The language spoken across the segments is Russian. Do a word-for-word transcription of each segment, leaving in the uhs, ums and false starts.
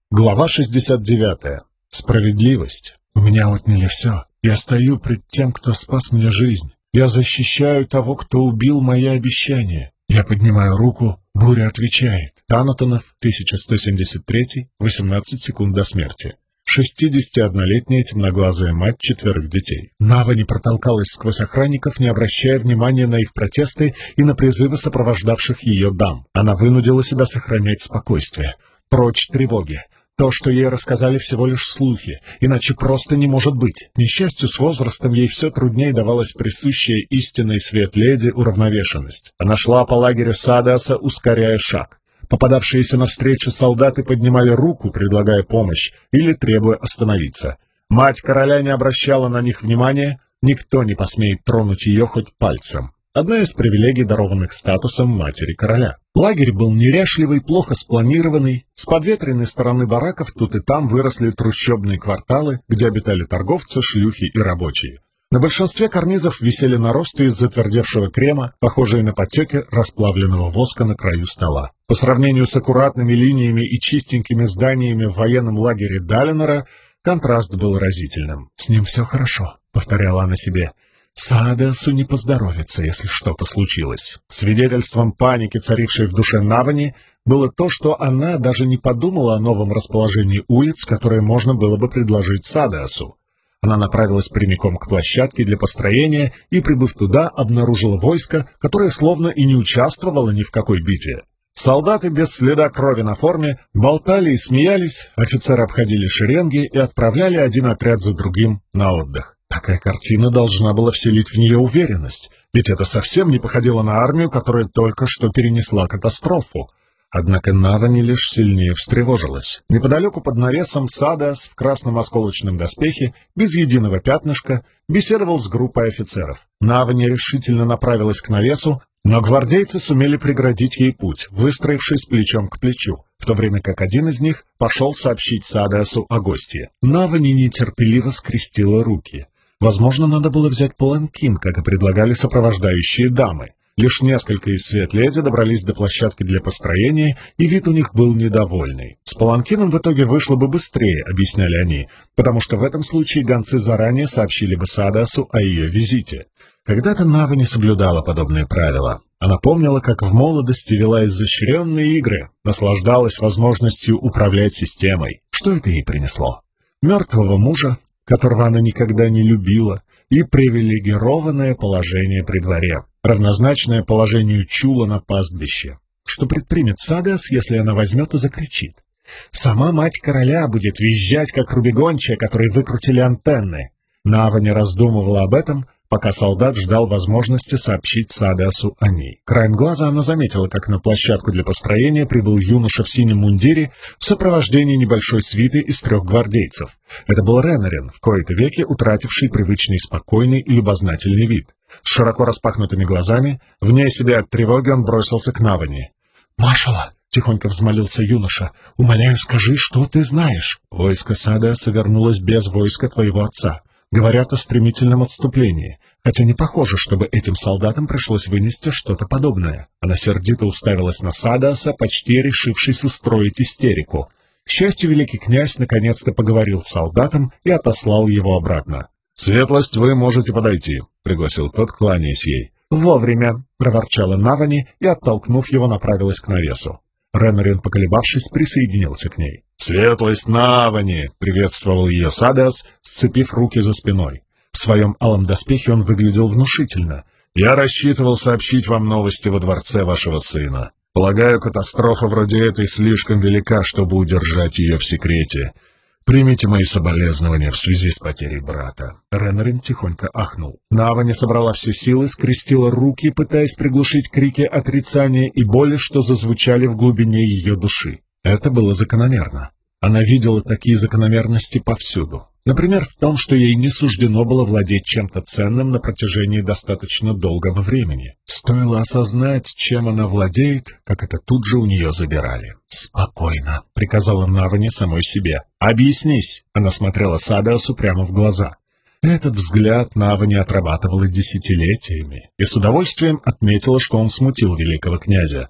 Глава шестьдесят девятая. Справедливость. У меня отняли все. Я стою пред тем, кто спас мне жизнь. Я защищаю того, кто убил мои обещания. Я поднимаю руку, буря отвечает. Танатонов, тысяча сто семьдесят три, восемнадцать секунд до смерти. шестидесятиоднолетняя темноглазая мать четверых детей. Навани протолкалась сквозь охранников, не обращая внимания на их протесты и на призывы сопровождавших ее дам. Она вынудила себя сохранять спокойствие. Прочь тревоги. То, что ей рассказали, всего лишь слухи, иначе просто не может быть. К несчастью, с возрастом ей все труднее давалась присущая истинной свет леди уравновешенность. Она шла по лагерю Садеаса, ускоряя шаг. Попадавшиеся навстречу солдаты поднимали руку, предлагая помощь, или требуя остановиться. Мать короля не обращала на них внимания, никто не посмеет тронуть ее хоть пальцем. Одна из привилегий, дарованных статусом матери короля. Лагерь был неряшливый, плохо спланированный. С подветренной стороны бараков тут и там выросли трущобные кварталы, где обитали торговцы, шлюхи и рабочие. На большинстве карнизов висели наросты из затвердевшего крема, похожие на потеки расплавленного воска на краю стола. По сравнению с аккуратными линиями и чистенькими зданиями в военном лагере Далинора, контраст был разительным. «С ним все хорошо», — повторяла она себе. «Садеасу не поздоровится, если что-то случилось». Свидетельством паники, царившей в душе Навани, было то, что она даже не подумала о новом расположении улиц, которое можно было бы предложить Садеасу. Она направилась прямиком к площадке для построения и, прибыв туда, обнаружила войско, которое словно и не участвовало ни в какой битве. Солдаты без следа крови на форме болтали и смеялись, офицеры обходили шеренги и отправляли один отряд за другим на отдых. Такая картина должна была вселить в нее уверенность, ведь это совсем не походило на армию, которая только что перенесла катастрофу. Однако Навани лишь сильнее встревожилась. Неподалеку под навесом Садеас в красном осколочном доспехе, без единого пятнышка, беседовал с группой офицеров. Навани решительно направилась к навесу, но гвардейцы сумели преградить ей путь, выстроившись плечом к плечу, в то время как один из них пошел сообщить Садеасу о гостье. Навани нетерпеливо скрестила руки. Возможно, надо было взять паланкин, как и предлагали сопровождающие дамы. Лишь несколько из светледи добрались до площадки для построения, и вид у них был недовольный. С паланкином в итоге вышло бы быстрее, объясняли они, потому что в этом случае гонцы заранее сообщили бы Садеасу о ее визите. Когда-то Навани соблюдала подобные правила. Она помнила, как в молодости вела изощренные игры, наслаждалась возможностью управлять системой. Что это ей принесло? Мертвого мужа, которого она никогда не любила, и привилегированное положение при дворе, равнозначное положению чула на пастбище. Что предпримет Садеас, если она возьмет и закричит? Сама мать короля будет визжать, как рубегончая, которой выкрутили антенны. Навани раздумывала об этом, пока солдат ждал возможности сообщить Садеасу о ней. Краем глаза она заметила, как на площадку для построения прибыл юноша в синем мундире в сопровождении небольшой свиты из трех гвардейцев. Это был Ренарин, в кои-то веки утративший привычный спокойный и любознательный вид. С широко распахнутыми глазами, вне себя от тревоги, он бросился к Навани. «Маршала!» — тихонько взмолился юноша. «Умоляю, скажи, что ты знаешь?» «Войско Садеаса вернулось без войска твоего отца. Говорят о стремительном отступлении, хотя не похоже, чтобы этим солдатам пришлось вынести что-то подобное». Она сердито уставилась на Садеаса, почти решившись устроить истерику. К счастью, великий князь наконец-то поговорил с солдатом и отослал его обратно. «Светлость, вы можете подойти», — пригласил тот, кланяясь ей. «Вовремя», — проворчала Навани и, оттолкнув его, направилась к навесу. Ренарин, поколебавшись, присоединился к ней. «Светлость Навани!» — приветствовал ее Садеас, сцепив руки за спиной. В своем алом доспехе он выглядел внушительно. «Я рассчитывал сообщить вам новости во дворце вашего сына. Полагаю, катастрофа вроде этой слишком велика, чтобы удержать ее в секрете. Примите мои соболезнования в связи с потерей брата». Ренарин тихонько ахнул. Навани собрала все силы, скрестила руки, пытаясь приглушить крики отрицания и боли, что зазвучали в глубине ее души. Это было закономерно. Она видела такие закономерности повсюду. Например, в том, что ей не суждено было владеть чем-то ценным на протяжении достаточно долгого времени. Стоило осознать, чем она владеет, как это тут же у нее забирали. «Спокойно», — приказала Навани самой себе. «Объяснись», — она смотрела Садеасу прямо в глаза. Этот взгляд Навани отрабатывала десятилетиями и с удовольствием отметила, что он смутил великого князя.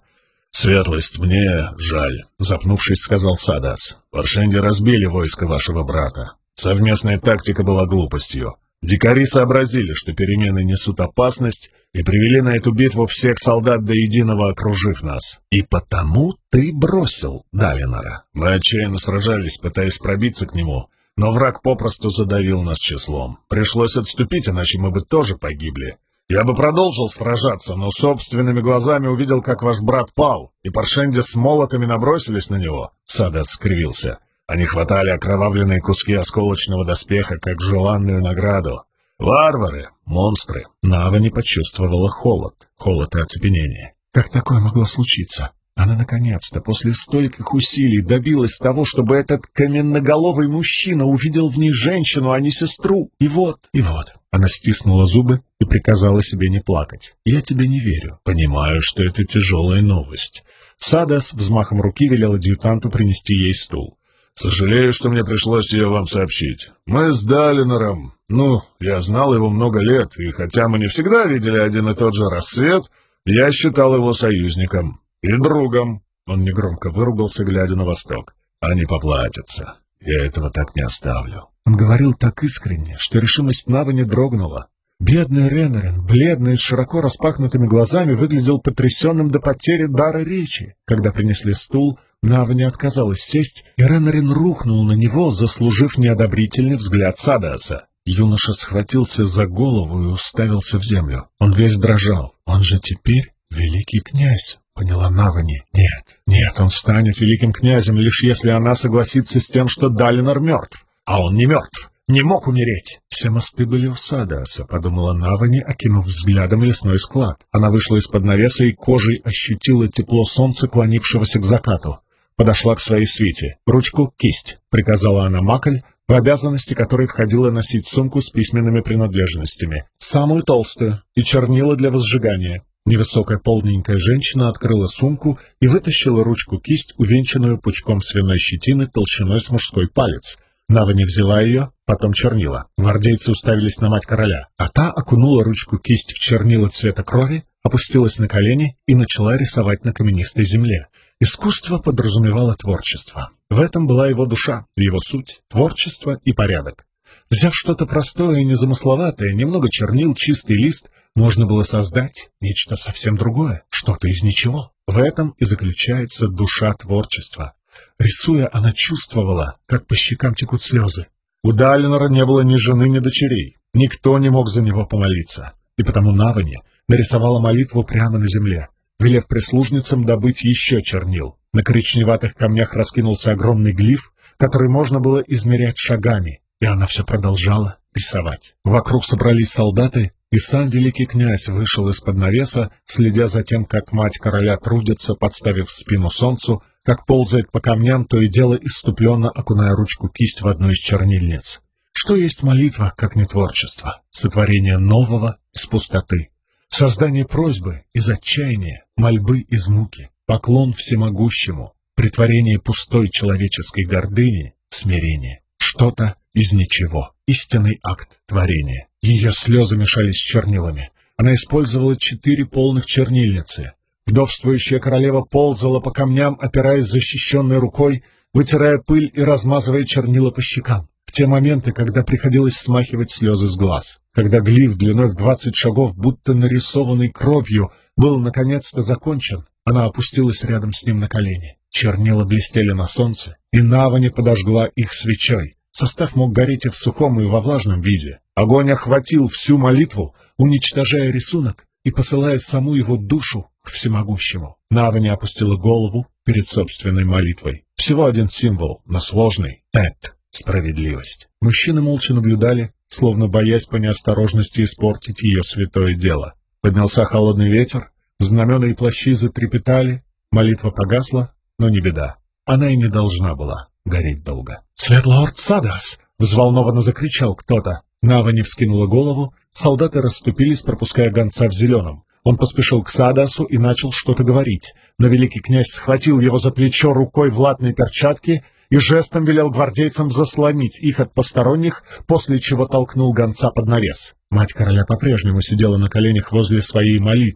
«Светлость, мне жаль», — запнувшись, сказал Садас. «Паршенди разбили войско вашего брата. Совместная тактика была глупостью. Дикари сообразили, что перемены несут опасность, и привели на эту битву всех солдат до единого, окружив нас. И потому ты бросил Далинора. Мы отчаянно сражались, пытаясь пробиться к нему, но враг попросту задавил нас числом. Пришлось отступить, иначе мы бы тоже погибли. Я бы продолжил сражаться, но собственными глазами увидел, как ваш брат пал, и паршенди с молотами набросились на него». Садас скривился. Они хватали окровавленные куски осколочного доспеха, как желанную награду. Варвары, монстры. Нава не почувствовала холод, холод и оцепенение. Как такое могло случиться? Она наконец-то, после стольких усилий, добилась того, чтобы этот каменноголовый мужчина увидел в ней женщину, а не сестру. И вот, и вот. Она стиснула зубы и приказала себе не плакать. «Я тебе не верю. Понимаю, что это тяжелая новость». Садас взмахом руки велел адъютанту принести ей стул. «Сожалею, что мне пришлось ее вам сообщить. Мы с Далинором, ну, я знал его много лет, и хотя мы не всегда видели один и тот же рассвет, я считал его союзником и другом». Он негромко выругался, глядя на восток. «Они поплатятся. Я этого так не оставлю». Он говорил так искренне, что решимость Навы не дрогнула. Бедный Ренарин, бледный и с широко распахнутыми глазами, выглядел потрясенным до потери дара речи. Когда принесли стул, Нава не отказалась сесть, и Ренарин рухнул на него, заслужив неодобрительный взгляд Садаса. Юноша схватился за голову и уставился в землю. Он весь дрожал. «Он же теперь великий князь», — поняла Навани. «Нет, нет, он станет великим князем, лишь если она согласится с тем, что Далинор мертв. А он не мертв, не мог умереть». «Все мосты были у Садаса», — подумала Навани, окинув взглядом лесной склад. Она вышла из-под навеса и кожей ощутила тепло солнца, клонившегося к закату. Подошла к своей свите. «Ручку, кисть», — приказала она Макаль, в обязанности которой входило носить сумку с письменными принадлежностями, самую толстую, и чернила для возжигания. Невысокая полненькая женщина открыла сумку и вытащила ручку-кисть, увенчанную пучком свиной щетины толщиной с мужской палец. Навани взяла ее, потом чернила. Гвардейцы уставились на мать короля, а та окунула ручку-кисть в чернила цвета крови, опустилась на колени и начала рисовать на каменистой земле. Искусство подразумевало творчество. В этом была его душа, его суть, творчество и порядок. Взяв что-то простое и незамысловатое, немного чернил, чистый лист, можно было создать нечто совсем другое, что-то из ничего. В этом и заключается душа творчества. Рисуя, она чувствовала, как по щекам текут слезы. У Далинора не было ни жены, ни дочерей. Никто не мог за него помолиться. И потому Навани нарисовала молитву прямо на земле, велев прислужницам добыть еще чернил. На коричневатых камнях раскинулся огромный глиф, который можно было измерять шагами, и она все продолжала рисовать. Вокруг собрались солдаты, и сам великий князь вышел из-под навеса, следя за тем, как мать короля трудится, подставив спину солнцу, как ползает по камням, то и дело исступленно окуная ручку-кисть в одну из чернильниц. Что есть молитва, как не творчество? Сотворение нового из пустоты. Создание просьбы из отчаяния, мольбы из муки, поклон всемогущему, претворение пустой человеческой гордыни в смирение. Что-то из ничего. Истинный акт творения. Ее слезы мешались с чернилами. Она использовала четыре полных чернильницы. Вдовствующая королева ползала по камням, опираясь защищенной рукой, вытирая пыль и размазывая чернила по щекам. В те моменты, когда приходилось смахивать слезы с глаз, когда глиф длиной в двадцать шагов, будто нарисованный кровью, был наконец-то закончен, она опустилась рядом с ним на колени. Чернила блестели на солнце, и Навани подожгла их свечой. Состав мог гореть и в сухом, и во влажном виде. Огонь охватил всю молитву, уничтожая рисунок и посылая саму его душу к всемогущему. Навани опустила голову перед собственной молитвой. Всего один символ, но сложный — Тет. Справедливость. Мужчины молча наблюдали, словно боясь по неосторожности испортить ее святое дело. Поднялся холодный ветер, знамена и плащи затрепетали, молитва погасла, но не беда. Она и не должна была гореть долго. «Светлорд Садас!» — взволнованно закричал кто-то. Навани вскинула голову, солдаты расступились, пропуская гонца в зеленом. Он поспешил к Садасу и начал что-то говорить, но великий князь схватил его за плечо рукой в латной перчатке и жестом велел гвардейцам заслонить их от посторонних, после чего толкнул гонца под навес. Мать короля по-прежнему сидела на коленях возле своей молитвы.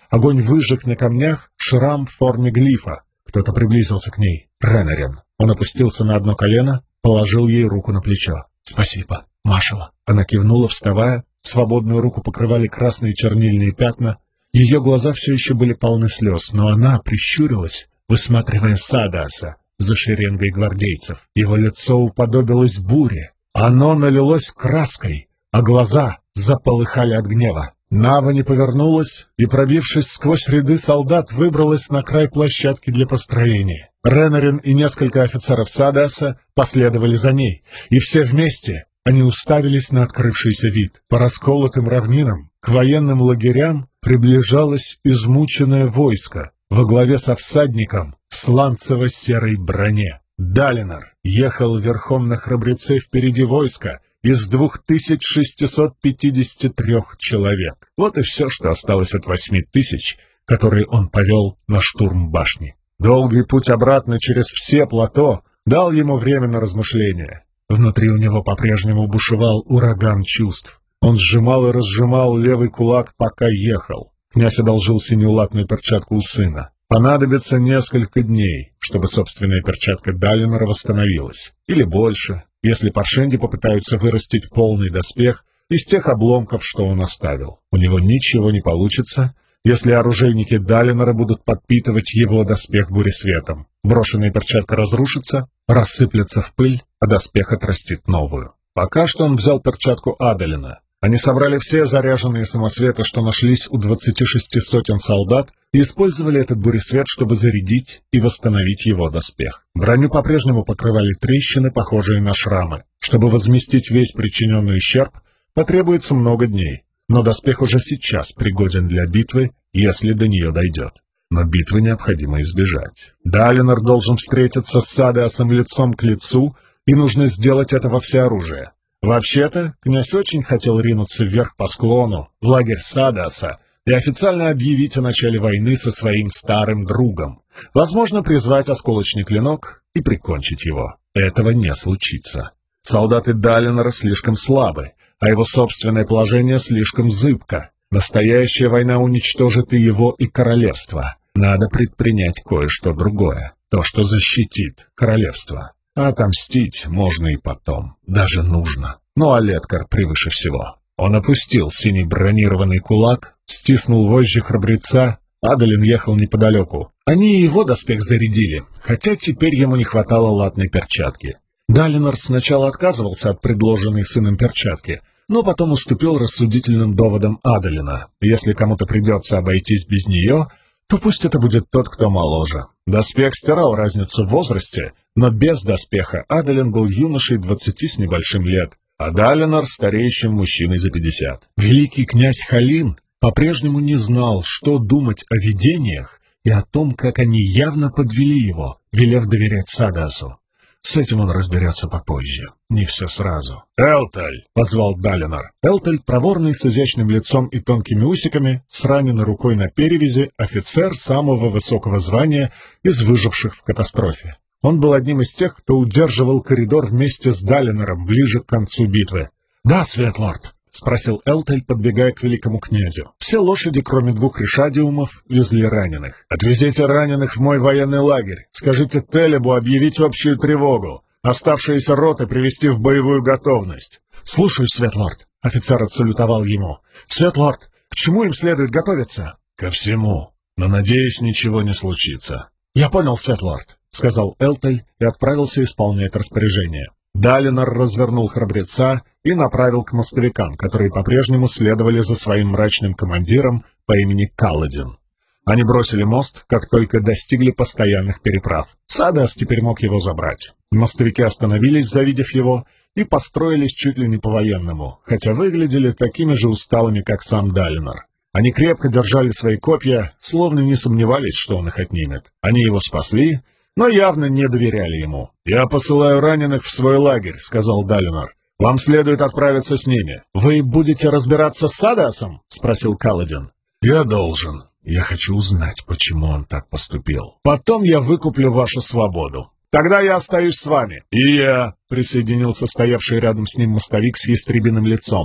Огонь выжег на камнях шрам в форме глифа. Кто-то приблизился к ней. Ренарин. Он опустился на одно колено, положил ей руку на плечо. «Спасибо, Машала». Она кивнула, вставая. Свободную руку покрывали красные чернильные пятна. Ее глаза все еще были полны слез, но она прищурилась, высматривая Садаса за шеренгой гвардейцев. Его лицо уподобилось буре. Оно налилось краской, а глаза заполыхали от гнева. Нава не повернулась и, пробившись сквозь ряды солдат, выбралась на край площадки для построения. Ренарин и несколько офицеров Садаса последовали за ней, и все вместе они уставились на открывшийся вид. По расколотым равнинам к военным лагерям приближалось измученное войско во главе со всадником в сланцево-серой броне. Далинор ехал верхом на храбреце впереди войска из двух тысяч шестисот пятидесяти трех человек. Вот и все, что осталось от восьми тысяч, которые он повел на штурм башни. Долгий путь обратно через все плато дал ему время на размышления. Внутри у него по-прежнему бушевал ураган чувств. Он сжимал и разжимал левый кулак, пока ехал. Князь одолжил синюю латную перчатку у сына. Понадобится несколько дней, чтобы собственная перчатка Далинора восстановилась. Или больше, если паршенди попытаются вырастить полный доспех из тех обломков, что он оставил. У него ничего не получится, если оружейники Далинора будут подпитывать его доспех буресветом. Брошенная перчатка разрушится, рассыплется в пыль, а доспех отрастит новую. Пока что он взял перчатку Адалина. Они собрали все заряженные самосветы, что нашлись у двадцати шести сотен солдат, и использовали этот буресвет, чтобы зарядить и восстановить его доспех. Броню по-прежнему покрывали трещины, похожие на шрамы. Чтобы возместить весь причиненный ущерб, потребуется много дней, но доспех уже сейчас пригоден для битвы, если до нее дойдет. Но битвы необходимо избежать. Далинор должен встретиться с Садасом лицом к лицу, и нужно сделать это во всеоружие. Вообще-то, князь очень хотел ринуться вверх по склону, в лагерь Садаса, и официально объявить о начале войны со своим старым другом. Возможно, призвать осколочный клинок и прикончить его. Этого не случится. Солдаты Далинора слишком слабы, а его собственное положение слишком зыбко. Настоящая война уничтожит и его, и королевство. Надо предпринять кое-что другое. То, что защитит королевство. А отомстить можно и потом. Даже нужно. Но Алеткар превыше всего. Он опустил синий бронированный кулак, стиснул вожжи храбреца. Адалин ехал неподалеку. Они и его доспех зарядили, хотя теперь ему не хватало латной перчатки. Далинор сначала отказывался от предложенной сыном перчатки, но потом уступил рассудительным доводам Адалина. Если кому-то придется обойтись без нее, то пусть это будет тот, кто моложе. Доспех стирал разницу в возрасте, но без доспеха Адалин был юношей двадцати с небольшим лет, а Далинор — стареющим мужчиной за пятьдесят. Великий князь Халин по-прежнему не знал, что думать о видениях и о том, как они явно подвели его, велев доверять Садасу. С этим он разберется попозже, не все сразу. «Элталь!» — позвал Далинор. Элталь, проворный, с изящным лицом и тонкими усиками, с раненой рукой на перевязи, офицер самого высокого звания из выживших в катастрофе. Он был одним из тех, кто удерживал коридор вместе с Далинором ближе к концу битвы. «Да, Светлорд!» — спросил Элталь, подбегая к великому князю. Все лошади, кроме двух решадиумов, везли раненых. «Отвезите раненых в мой военный лагерь. Скажите Телебу объявить общую тревогу. Оставшиеся роты привести в боевую готовность». «Слушаюсь, Светлорд!» — офицер отсалютовал ему. «Светлорд, к чему им следует готовиться?» «Ко всему. Но, надеюсь, ничего не случится». «Я понял, Светлорд», — сказал Элталь и отправился исполнять распоряжение. Далинор развернул храбреца и направил к мостовикам, которые по-прежнему следовали за своим мрачным командиром по имени Каладин. Они бросили мост, как только достигли постоянных переправ. Садас теперь мог его забрать. Мостовики остановились, завидев его, и построились чуть ли не по-военному, хотя выглядели такими же усталыми, как сам Далинор. Они крепко держали свои копья, словно не сомневались, что он их отнимет. Они его спасли, но явно не доверяли ему. «Я посылаю раненых в свой лагерь», — сказал Далинор. «Вам следует отправиться с ними». «Вы будете разбираться с Садасом?» — спросил Каладин. «Я должен. Я хочу узнать, почему он так поступил. Потом я выкуплю вашу свободу. Тогда я остаюсь с вами». «И я», — присоединился стоявший рядом с ним мостовик с ястребиным лицом.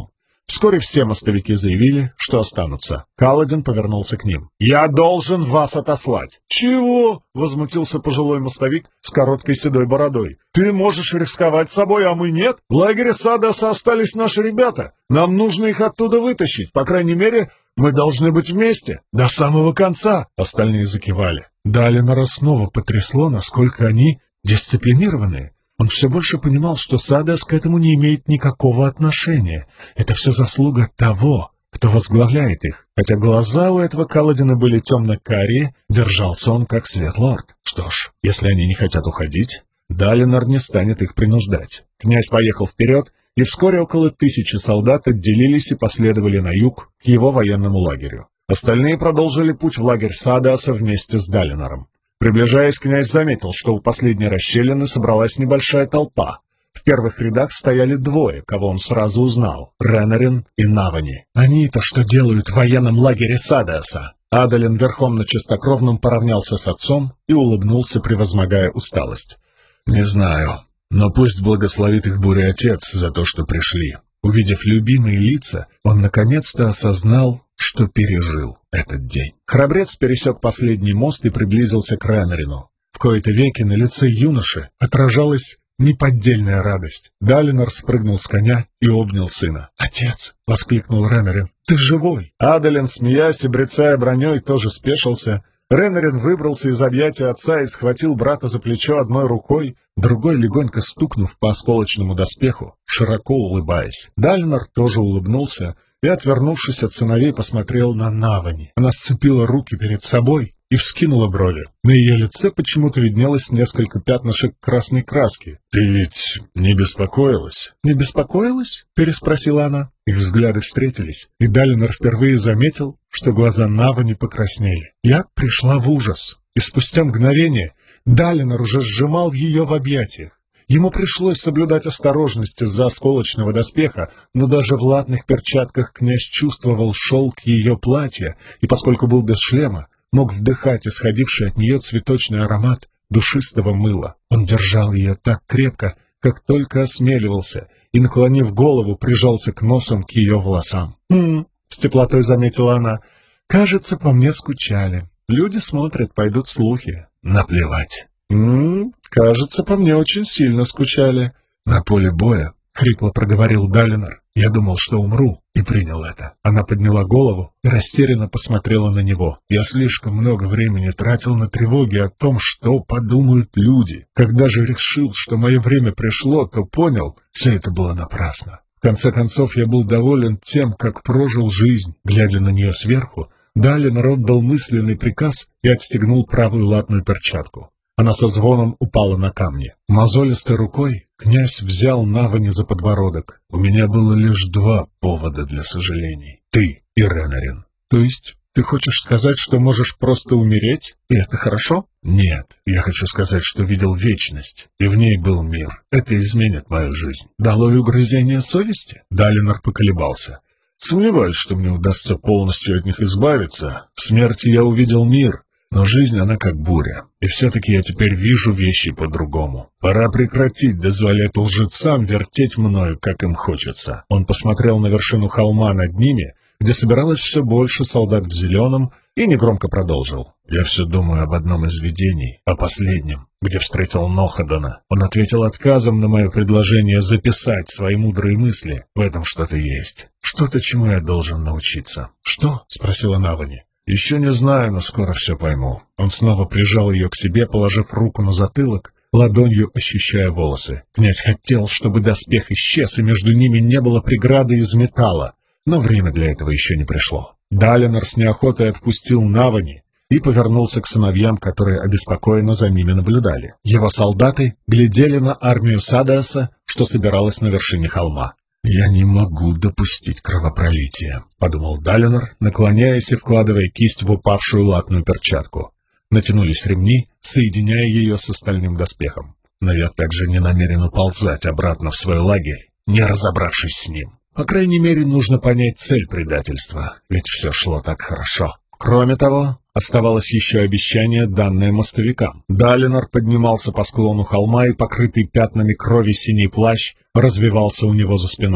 Вскоре все мостовики заявили, что останутся. Каладин повернулся к ним. «Я должен вас отослать». «Чего?» — возмутился пожилой мостовик с короткой седой бородой. «Ты можешь рисковать собой, а мы нет? В лагере Садаса остались наши ребята. Нам нужно их оттуда вытащить. По крайней мере, мы должны быть вместе. До самого конца». Остальные закивали. Далинора снова потрясло, насколько они дисциплинированные. Он все больше понимал, что Садас к этому не имеет никакого отношения. Это все заслуга того, кто возглавляет их. Хотя глаза у этого Каладина были темно-карие, держался он как Светлорд. Что ж, если они не хотят уходить, Далинор не станет их принуждать. Князь поехал вперед, и вскоре около тысячи солдат отделились и последовали на юг к его военному лагерю. Остальные продолжили путь в лагерь Садаса вместе с Далинором. Приближаясь, князь заметил, что у последней расщелины собралась небольшая толпа. В первых рядах стояли двое, кого он сразу узнал — Ренарин и Навани. «Они-то что делают в военном лагере Садаса?» Адалин верхом на чистокровном поравнялся с отцом и улыбнулся, превозмогая усталость. «Не знаю, но пусть благословит их буря отец за то, что пришли». Увидев любимые лица, он наконец-то осознал, что пережил этот день. Храбрец пересек последний мост и приблизился к Ренарину. В кои-то веки на лице юноши отражалась неподдельная радость. Далинор спрыгнул с коня и обнял сына. «Отец!» — воскликнул Ренарин. «Ты живой!» Адалин, смеясь и брецая броней, тоже спешился. Ренарин выбрался из объятия отца и схватил брата за плечо одной рукой, другой легонько стукнув по осколочному доспеху, широко улыбаясь. Далинор тоже улыбнулся и, отвернувшись от сыновей, посмотрел на Навани. Она сцепила руки перед собой и вскинула брови. На ее лице почему-то виднелось несколько пятнышек красной краски. «Ты ведь не беспокоилась?» «Не беспокоилась?» — переспросила она. Их взгляды встретились, и Далинор впервые заметил, что глаза Навани покраснели. Я пришла в ужас, и спустя мгновение Далинор уже сжимал ее в объятиях. Ему пришлось соблюдать осторожность из-за осколочного доспеха, но даже в латных перчатках князь чувствовал шелк ее платья, и поскольку был без шлема, мог вдыхать исходивший от нее цветочный аромат душистого мыла. Он держал ее так крепко, как только осмеливался, и, наклонив голову, прижался к носам к ее волосам. «Хм», — с теплотой заметила она, — «кажется, по мне скучали. Люди смотрят, пойдут слухи». «Наплевать». «М-м, кажется, по мне очень сильно скучали». «На поле боя», — хрипло проговорил Далинор. «Я думал, что умру, и принял это». Она подняла голову и растерянно посмотрела на него. «Я слишком много времени тратил на тревоги о том, что подумают люди. Когда же решил, что мое время пришло, то понял, все это было напрасно. В конце концов, я был доволен тем, как прожил жизнь». Глядя на нее сверху, Далинор отдал мысленный приказ и отстегнул правую латную перчатку. Она со звоном упала на камни. Мозолистой рукой князь взял Навани за подбородок. «У меня было лишь два повода для сожалений. Ты и Ренарин». «То есть ты хочешь сказать, что можешь просто умереть, и это хорошо?» «Нет, я хочу сказать, что видел вечность, и в ней был мир. Это изменит мою жизнь». «Долой угрызение совести?» Далинор поколебался. «Сомневаюсь, что мне удастся полностью от них избавиться. В смерти я увидел мир. Но жизнь, она как буря, и все-таки я теперь вижу вещи по-другому. Пора прекратить дозволять лжецам вертеть мною, как им хочется». Он посмотрел на вершину холма над ними, где собиралось все больше солдат в зеленом, и негромко продолжил. «Я все думаю об одном из видений, о последнем, где встретил Ноходона. Он ответил отказом на мое предложение записать свои мудрые мысли. В этом что-то есть. Что-то, чему я должен научиться». «Что?» — спросила Навани. «Еще не знаю, но скоро все пойму». Он снова прижал ее к себе, положив руку на затылок, ладонью ощущая волосы. Князь хотел, чтобы доспех исчез, и между ними не было преграды из металла, но время для этого еще не пришло. Далинор с неохотой отпустил Навани и повернулся к сыновьям, которые обеспокоенно за ними наблюдали. Его солдаты глядели на армию Садаса, что собиралась на вершине холма. «Я не могу допустить кровопролития», — подумал Далинор, наклоняясь и вкладывая кисть в упавшую латную перчатку. Натянулись ремни, соединяя ее с остальным доспехом. Но я также не намерен уползать обратно в свой лагерь, не разобравшись с ним. По крайней мере, нужно понять цель предательства, ведь все шло так хорошо. Кроме того, оставалось еще обещание, данное мостовикам. Далинор поднимался по склону холма, и покрытый пятнами крови синий плащ развивался у него за спиной.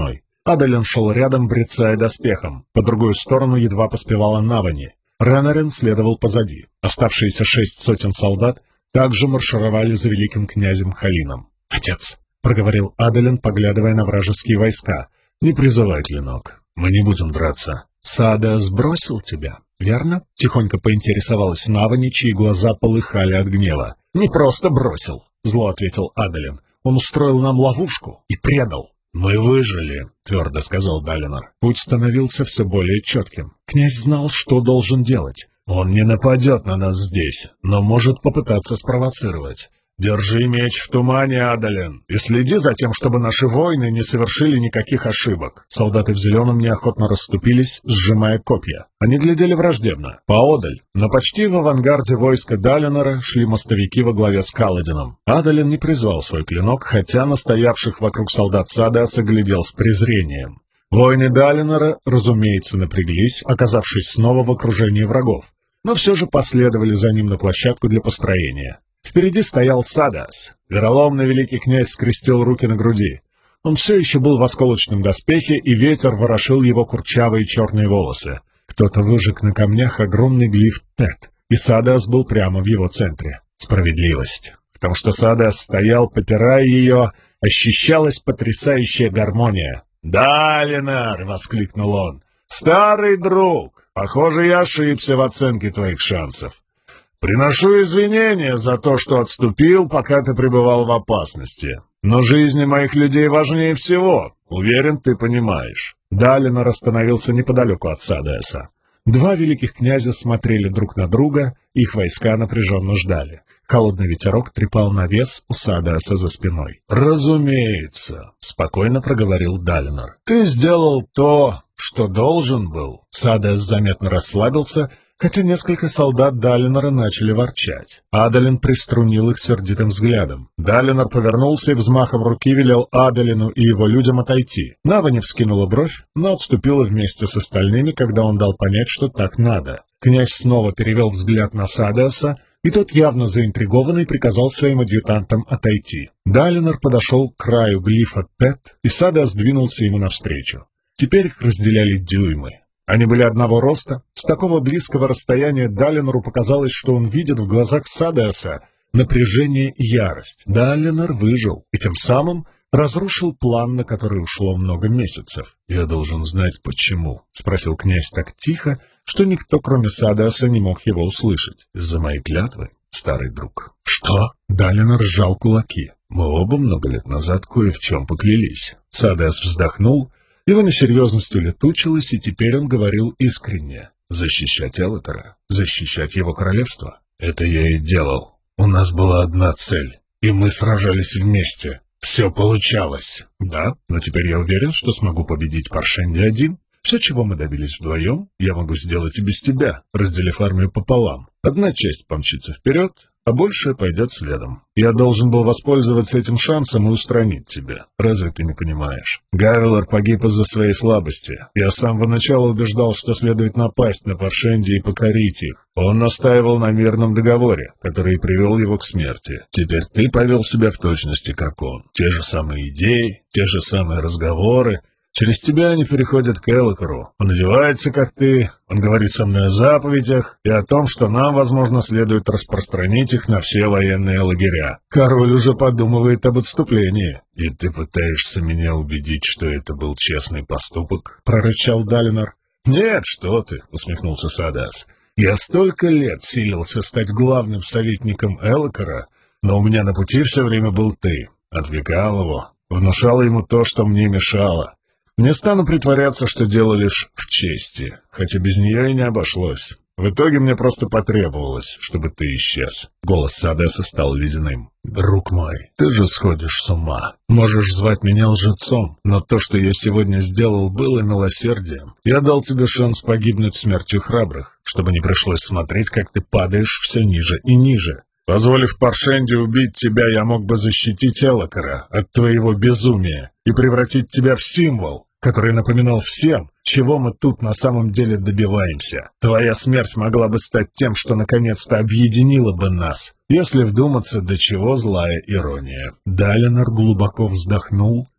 Адалин шел рядом, брецая доспехом. По другую сторону едва поспевала Навани. Ренарин следовал позади. Оставшиеся шесть сотен солдат также маршировали за великим князем Халином. «Отец!» — проговорил Адалин, поглядывая на вражеские войска. «Не призывай клинок. Мы не будем драться. Саадеас сбросил тебя, верно?» — тихонько поинтересовалась Навани, чьи глаза полыхали от гнева. «Не просто бросил», — зло ответил Адалин. «Он устроил нам ловушку и предал». «Мы выжили», — твердо сказал Далинор. Путь становился все более четким. Князь знал, что должен делать. Он не нападет на нас здесь, но может попытаться спровоцировать. «Держи меч в тумане, Адалин, и следи за тем, чтобы наши воины не совершили никаких ошибок». Солдаты в зеленом неохотно расступились, сжимая копья. Они глядели враждебно. Поодаль, но почти в авангарде войска Далинора, шли мостовики во главе с Каладином. Адалин не призвал свой клинок, хотя на стоявших вокруг солдат Саадеаса глядел с презрением. Воины Далинора, разумеется, напряглись, оказавшись снова в окружении врагов, но все же последовали за ним на площадку для построения. Впереди стоял Саадеас. Вероломный великий князь скрестил руки на груди. Он все еще был в осколочном доспехе, и ветер ворошил его курчавые черные волосы. Кто-то выжег на камнях огромный глиф Тет, и Саадеас был прямо в его центре. Справедливость. В том, что Саадеас стоял, попирая ее, ощущалась потрясающая гармония. «Далинор!» — воскликнул он. «Старый друг! Похоже, я ошибся в оценке твоих шансов. Приношу извинения за то, что отступил, пока ты пребывал в опасности. Но жизни моих людей важнее всего. Уверен, ты понимаешь». Далинор остановился неподалеку от Саадеаса. Два великих князя смотрели друг на друга, их войска напряженно ждали. Холодный ветерок трепал навес у Саадеаса за спиной. «Разумеется», — спокойно проговорил Далинор. «Ты сделал то, что должен был». Саадеас заметно расслабился, хотя несколько солдат Далинора начали ворчать. Адалин приструнил их сердитым взглядом. Далинор повернулся и взмахом руки велел Адалину и его людям отойти. Навани вскинула бровь, но отступила вместе с остальными, когда он дал понять, что так надо. Князь снова перевел взгляд на Саадеаса, и тот, явно заинтригованный, приказал своим адъютантам отойти. Далинор подошел к краю глифа Тет, и Саадеас двинулся ему навстречу. Теперь их разделяли дюймы. Они были одного роста. С такого близкого расстояния Далинору показалось, что он видит в глазах Саадеаса напряжение и ярость. Далинор выжил и тем самым разрушил план, на который ушло много месяцев. «Я должен знать, почему», — спросил князь так тихо, что никто, кроме Саадеаса, не мог его услышать. «Из-за моей клятвы, старый друг». «Что?» — Далинор сжал кулаки. «Мы оба много лет назад кое в чем поклялись». Саадеас вздохнул. Его несерьезность улетучилась, и теперь он говорил искренне. «Защищать Элокара, защищать его королевство. Это я и делал. У нас была одна цель, и мы сражались вместе. Все получалось. Да, но теперь я уверен, что смогу победить Паршенди один. Все, чего мы добились вдвоем, я могу сделать и без тебя, разделив армию пополам. Одна часть помчится вперед, а большая пойдет следом. Я должен был воспользоваться этим шансом и устранить тебя. Разве ты не понимаешь? Гавелор погиб из-за своей слабости. Я с самого начала убеждал, что следует напасть на Паршенди и покорить их. Он настаивал на мирном договоре, который привел его к смерти. Теперь ты повел себя в точности, как он. Те же самые идеи, те же самые разговоры. Через тебя они переходят к Элокару. Он одевается, как ты, он говорит со мной о заповедях и о том, что нам, возможно, следует распространить их на все военные лагеря. Король уже подумывает об отступлении. И ты пытаешься меня убедить, что это был честный поступок?» — прорычал Далинор. «Нет, что ты!» — усмехнулся Саадеас. «Я столько лет силился стать главным советником Элокара, но у меня на пути все время был ты. Отвлекал его, внушал ему то, что мне мешало. Не стану притворяться, что дело лишь в чести, хотя без нее и не обошлось. В итоге мне просто потребовалось, чтобы ты исчез». Голос Саадеаса стал ледяным. «Друг мой, ты же сходишь с ума. Можешь звать меня лжецом, но то, что я сегодня сделал, было милосердием. Я дал тебе шанс погибнуть смертью храбрых, чтобы не пришлось смотреть, как ты падаешь все ниже и ниже. Позволив Паршенди убить тебя, я мог бы защитить Элокара от твоего безумия и превратить тебя в символ, который напоминал всем, чего мы тут на самом деле добиваемся. Твоя смерть могла бы стать тем, что наконец-то объединило бы нас, если вдуматься, до чего злая ирония». Далинор глубоко вздохнул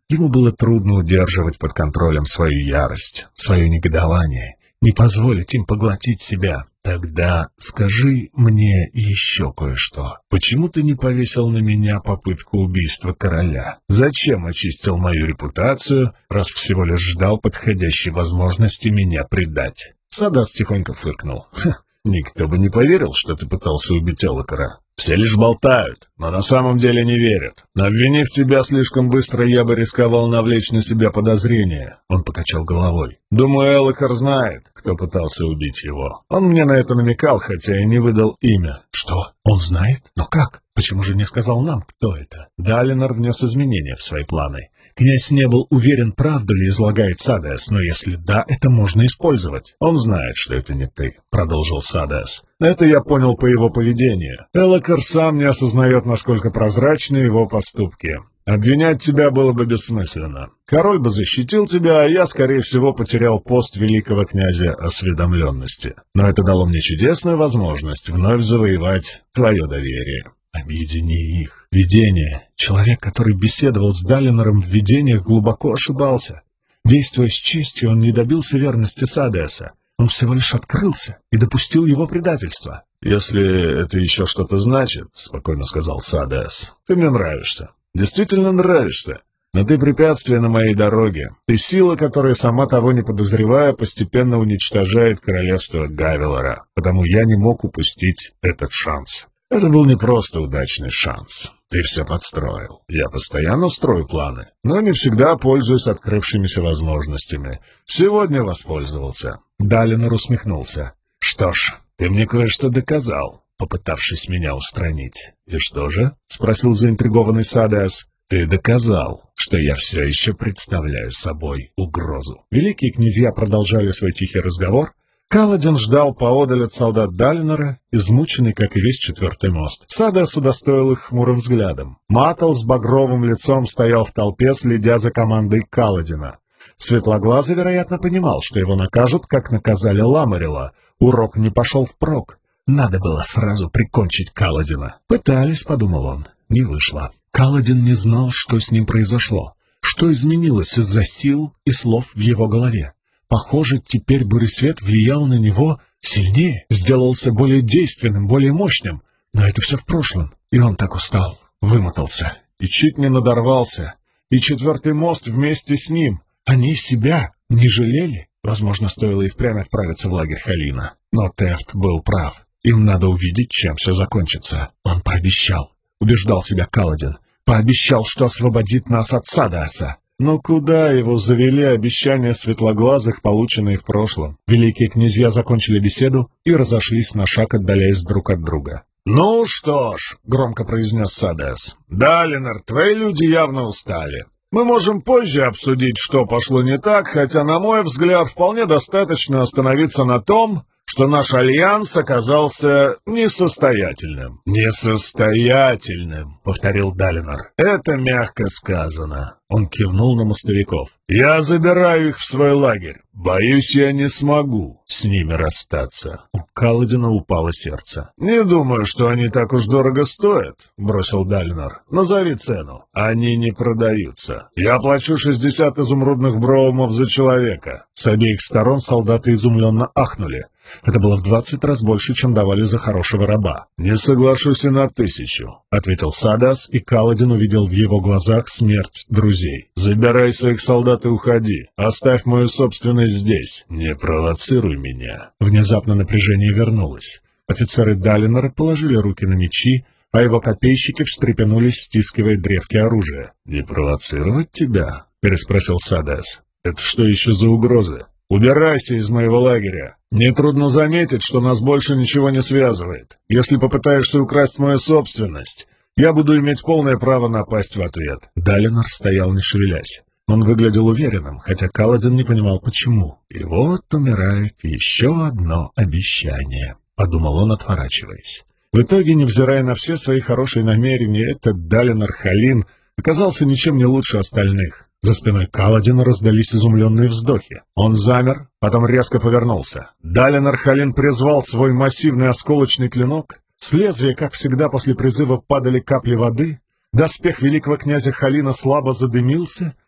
Ему было трудно удерживать под контролем свою ярость, свое негодование, не позволить им поглотить себя. «Тогда скажи мне еще кое-что. Почему ты не повесил на меня попытку убийства короля? Зачем очистил мою репутацию, раз всего лишь ждал подходящей возможности меня предать?» Садас тихонько фыркнул. «Ха, никто бы не поверил, что ты пытался убить Элокара. Все лишь болтают, но на самом деле не верят. Обвинив тебя слишком быстро, я бы рисковал навлечь на себя подозрения». Он покачал головой. «Думаю, Элокар знает, кто пытался убить его. Он мне на это намекал, хотя и не выдал имя». «Что? Он знает? Но как? Почему же не сказал нам, кто это?» Далинор внес изменения в свои планы. Князь не был уверен, правду ли излагает Садас, но если да, это можно использовать. «Он знает, что это не ты», — продолжил Садас. «Это я понял по его поведению. Элокар сам не осознает, насколько прозрачны его поступки. Обвинять тебя было бы бессмысленно. Король бы защитил тебя, а я, скорее всего, потерял пост великого князя осведомленности. Но это дало мне чудесную возможность вновь завоевать твое доверие». Объедини их. Видение. Человек, который беседовал с Далинором в видениях, глубоко ошибался. Действуя с честью, он не добился верности Садеса. Он всего лишь открылся и допустил его предательство. «Если это еще что-то значит, — спокойно сказал Садес, — ты мне нравишься. Действительно нравишься. Но ты препятствие на моей дороге. Ты сила, которая, сама того не подозревая, постепенно уничтожает королевство Гавелора. Потому я не мог упустить этот шанс. Это был не просто удачный шанс. Ты все подстроил. Я постоянно строю планы, но не всегда пользуюсь открывшимися возможностями. Сегодня воспользовался». Далинор усмехнулся. «Что ж, ты мне кое-что доказал, попытавшись меня устранить». «И что же?» — спросил заинтригованный Садас. «Ты доказал, что я все еще представляю собой угрозу». Великие князья продолжали свой тихий разговор. Каладин ждал поодаль от солдат Далинора, измученный, как и весь четвертый мост. Садас удостоил их хмурым взглядом. Матал с багровым лицом стоял в толпе, следя за командой Каладина. Светлоглазый, вероятно, понимал, что его накажут, как наказали Ламарила. Урок не пошел впрок. Надо было сразу прикончить Каладина. «Пытались», — подумал он, — не вышло. Каладин не знал, что с ним произошло, что изменилось из-за сил и слов в его голове. Похоже, теперь буресвет влиял на него сильнее, сделался более действенным, более мощным. Но это все в прошлом, и он так устал, вымотался и чуть не надорвался. И четвертый мост вместе с ним. Они себя не жалели. Возможно, стоило и впрямь отправиться в лагерь Халина. Но Тефт был прав. Им надо увидеть, чем все закончится. Он пообещал, убеждал себя Каладин, пообещал, что освободит нас от Садаса. Но куда его завели обещания светлоглазых, полученные в прошлом? Великие князья закончили беседу и разошлись на шаг, отдаляясь друг от друга. «Ну что ж», — громко произнес Садас, — «Далинор, твои люди явно устали. Мы можем позже обсудить, что пошло не так, хотя, на мой взгляд, вполне достаточно остановиться на том, что наш альянс оказался несостоятельным». «Несостоятельным», — повторил Далинор. «Это мягко сказано». Он кивнул на мостовиков. «Я забираю их в свой лагерь. Боюсь, я не смогу с ними расстаться». У Каладина упало сердце. «Не думаю, что они так уж дорого стоят», — бросил Далинор. «Назови цену». «Они не продаются. Я плачу шестьдесят изумрудных броумов за человека». С обеих сторон солдаты изумленно ахнули. Это было в двадцать раз больше, чем давали за хорошего раба. «Не соглашусь и на тысячу», — ответил Садас, и Каладин увидел в его глазах смерть друзей. «Забирай своих солдат и уходи. Оставь мою собственность здесь. Не провоцируй меня». Внезапно напряжение вернулось. Офицеры Далинора положили руки на мечи, а его копейщики встрепенулись, стискивая древки оружия. «Не провоцировать тебя?» — переспросил Садас. «Это что еще за угрозы? Убирайся из моего лагеря. Нетрудно заметить, что нас больше ничего не связывает. Если попытаешься украсть мою собственность, я буду иметь полное право напасть в ответ». Далинор стоял, не шевелясь. Он выглядел уверенным, хотя Каладин не понимал, почему. «И вот умирает еще одно обещание», — подумал он, отворачиваясь. В итоге, невзирая на все свои хорошие намерения, этот Далинор Халин оказался ничем не лучше остальных. За спиной Каладина раздались изумленные вздохи. Он замер, потом резко повернулся. Далинор Халин призвал свой массивный осколочный клинок. С лезвия, как всегда, после призыва падали капли воды. Доспех великого князя Халина слабо задымился,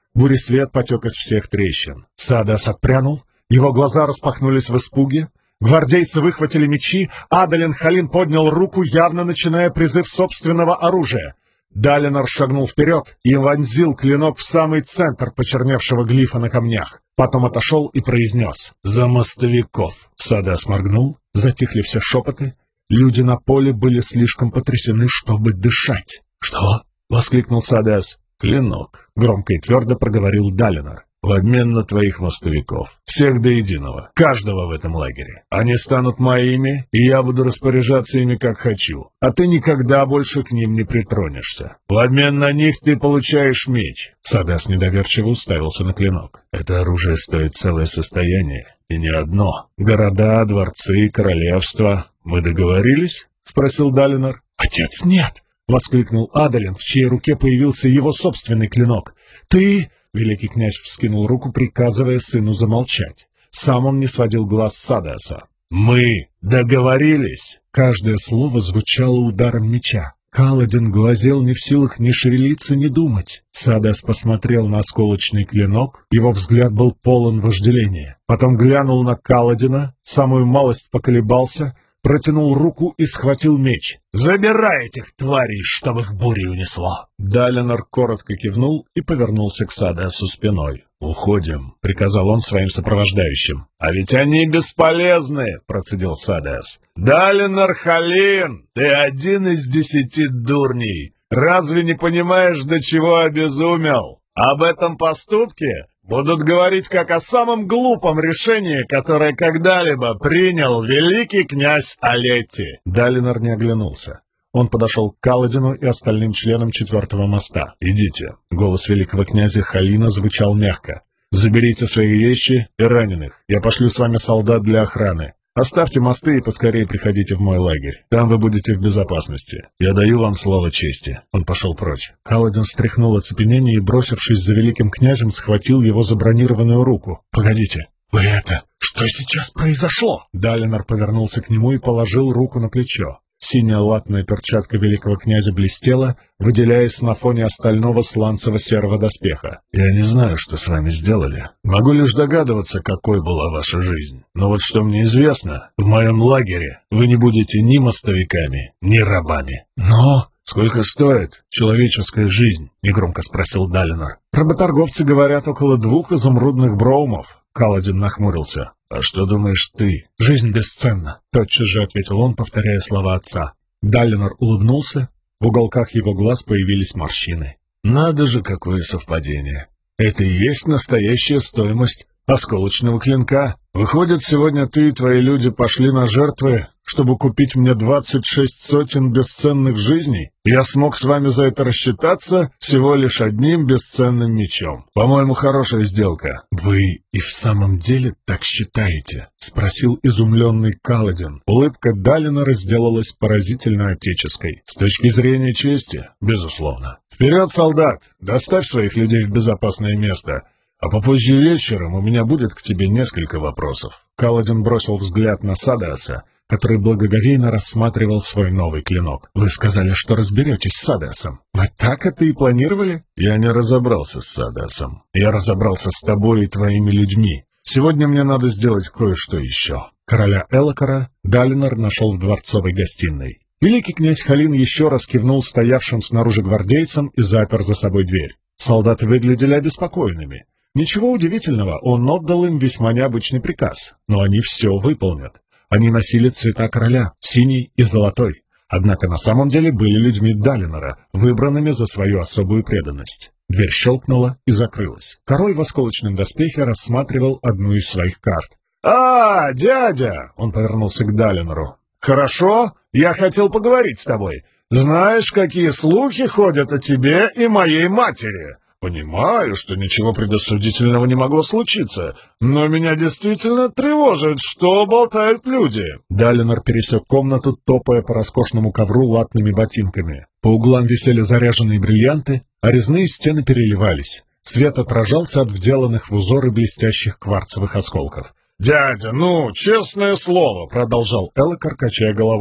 Буресвет потек из всех трещин. Саадас отпрянул, его глаза распахнулись в испуге. Гвардейцы выхватили мечи, Адалин Халин поднял руку, явно начиная призыв собственного оружия. Далинор шагнул вперед и вонзил клинок в самый центр почерневшего глифа на камнях. Потом отошел и произнес: «За мостовиков!» Саадас моргнул, затихли все шепоты. Люди на поле были слишком потрясены, чтобы дышать. «Что?» — воскликнул Саадас. «Клинок», — громко и твердо проговорил Далинор. «В обмен на твоих мостовиков. Всех до единого. Каждого в этом лагере. Они станут моими, и я буду распоряжаться ими как хочу. А ты никогда больше к ним не притронешься. В обмен на них ты получаешь меч». Саадас недоверчиво уставился на клинок. «Это оружие стоит целое состояние. И не одно. Города, дворцы, королевства. Мы договорились?» — спросил Далинор. «Отец, нет!» — воскликнул Адалин, в чьей руке появился его собственный клинок. «Ты...» — великий князь вскинул руку, приказывая сыну замолчать. Сам он не сводил глаз с Саадаса. «Мы договорились!» Каждое слово звучало ударом меча. Каладин глазел, не в силах ни шевелиться, ни думать. Саадас посмотрел на осколочный клинок, его взгляд был полон вожделения. Потом глянул на Каладина, самую малость поколебался, протянул руку и схватил меч. «Забирай этих тварей, чтобы их бурей унесло!» Далинор коротко кивнул и повернулся к Саадасу спиной. «Уходим», — приказал он своим сопровождающим. «А ведь они бесполезны», — процедил Саадас. «Далинор Халин, ты один из десяти дурней. Разве не понимаешь, до чего обезумел? Об этом поступке будут говорить как о самом глупом решении, которое когда-либо принял великий князь Алетти». Далинор не оглянулся. Он подошел к Каладину и остальным членам четвертого моста. «Идите». Голос великого князя Халина звучал мягко. «Заберите свои вещи и раненых. Я пошлю с вами солдат для охраны. Оставьте мосты и поскорее приходите в мой лагерь. Там вы будете в безопасности. Я даю вам слово чести». Он пошел прочь. Каладин стряхнул оцепенение и, бросившись за великим князем, схватил его за бронированную руку. «Погодите, вы это... Что сейчас произошло?» Далинор повернулся к нему и положил руку на плечо. Синяя латная перчатка великого князя блестела, выделяясь на фоне остального сланцево-серого доспеха. «Я не знаю, что с вами сделали. Могу лишь догадываться, какой была ваша жизнь. Но вот что мне известно, в моем лагере вы не будете ни мостовиками, ни рабами». «Но...» «Сколько стоит человеческая жизнь?» — негромко спросил Далинор. «Работорговцы говорят, около двух изумрудных броумов». Каладин нахмурился. «А что думаешь ты?» «Жизнь бесценна», — тотчас же ответил он, повторяя слова отца. Далинор улыбнулся, в уголках его глаз появились морщины. «Надо же, какое совпадение! Это и есть настоящая стоимость осколочного клинка. Выходит, сегодня ты и твои люди пошли на жертвы, чтобы купить мне двадцать шесть сотен бесценных жизней? Я смог с вами за это рассчитаться всего лишь одним бесценным мечом. По-моему, хорошая сделка». «Вы и в самом деле так считаете?» — спросил изумленный Каладин. Улыбка Далинора сделалась поразительно отеческой. «С точки зрения чести, безусловно. Вперед, солдат! Доставь своих людей в безопасное место. А попозже вечером у меня будет к тебе несколько вопросов». Каладин бросил взгляд на Саадаса, который благоговейно рассматривал свой новый клинок. «Вы сказали, что разберетесь с Саадасом. Вы так это и планировали?» «Я не разобрался с Саадасом. Я разобрался с тобой и твоими людьми. Сегодня мне надо сделать кое-что еще». Короля Элокара Далинор нашел в дворцовой гостиной. Великий князь Халин еще раз кивнул стоявшим снаружи гвардейцам и запер за собой дверь. Солдаты выглядели обеспокоенными. Ничего удивительного, он отдал им весьма необычный приказ, но они все выполнят. Они носили цвета короля, синий и золотой, однако на самом деле были людьми Далинора, выбранными за свою особую преданность. Дверь щелкнула и закрылась. Король в осколочном доспехе рассматривал одну из своих карт. «А, дядя!» — он повернулся к Далинору. «Хорошо, я хотел поговорить с тобой. Знаешь, какие слухи ходят о тебе и моей матери?» «Понимаю, что ничего предосудительного не могло случиться, но меня действительно тревожит, что болтают люди». Далинор пересек комнату, топая по роскошному ковру латными ботинками. По углам висели заряженные бриллианты, а резные стены переливались. Свет отражался от вделанных в узоры блестящих кварцевых осколков. «Дядя, ну, честное слово», — продолжал Элокар, качая головой.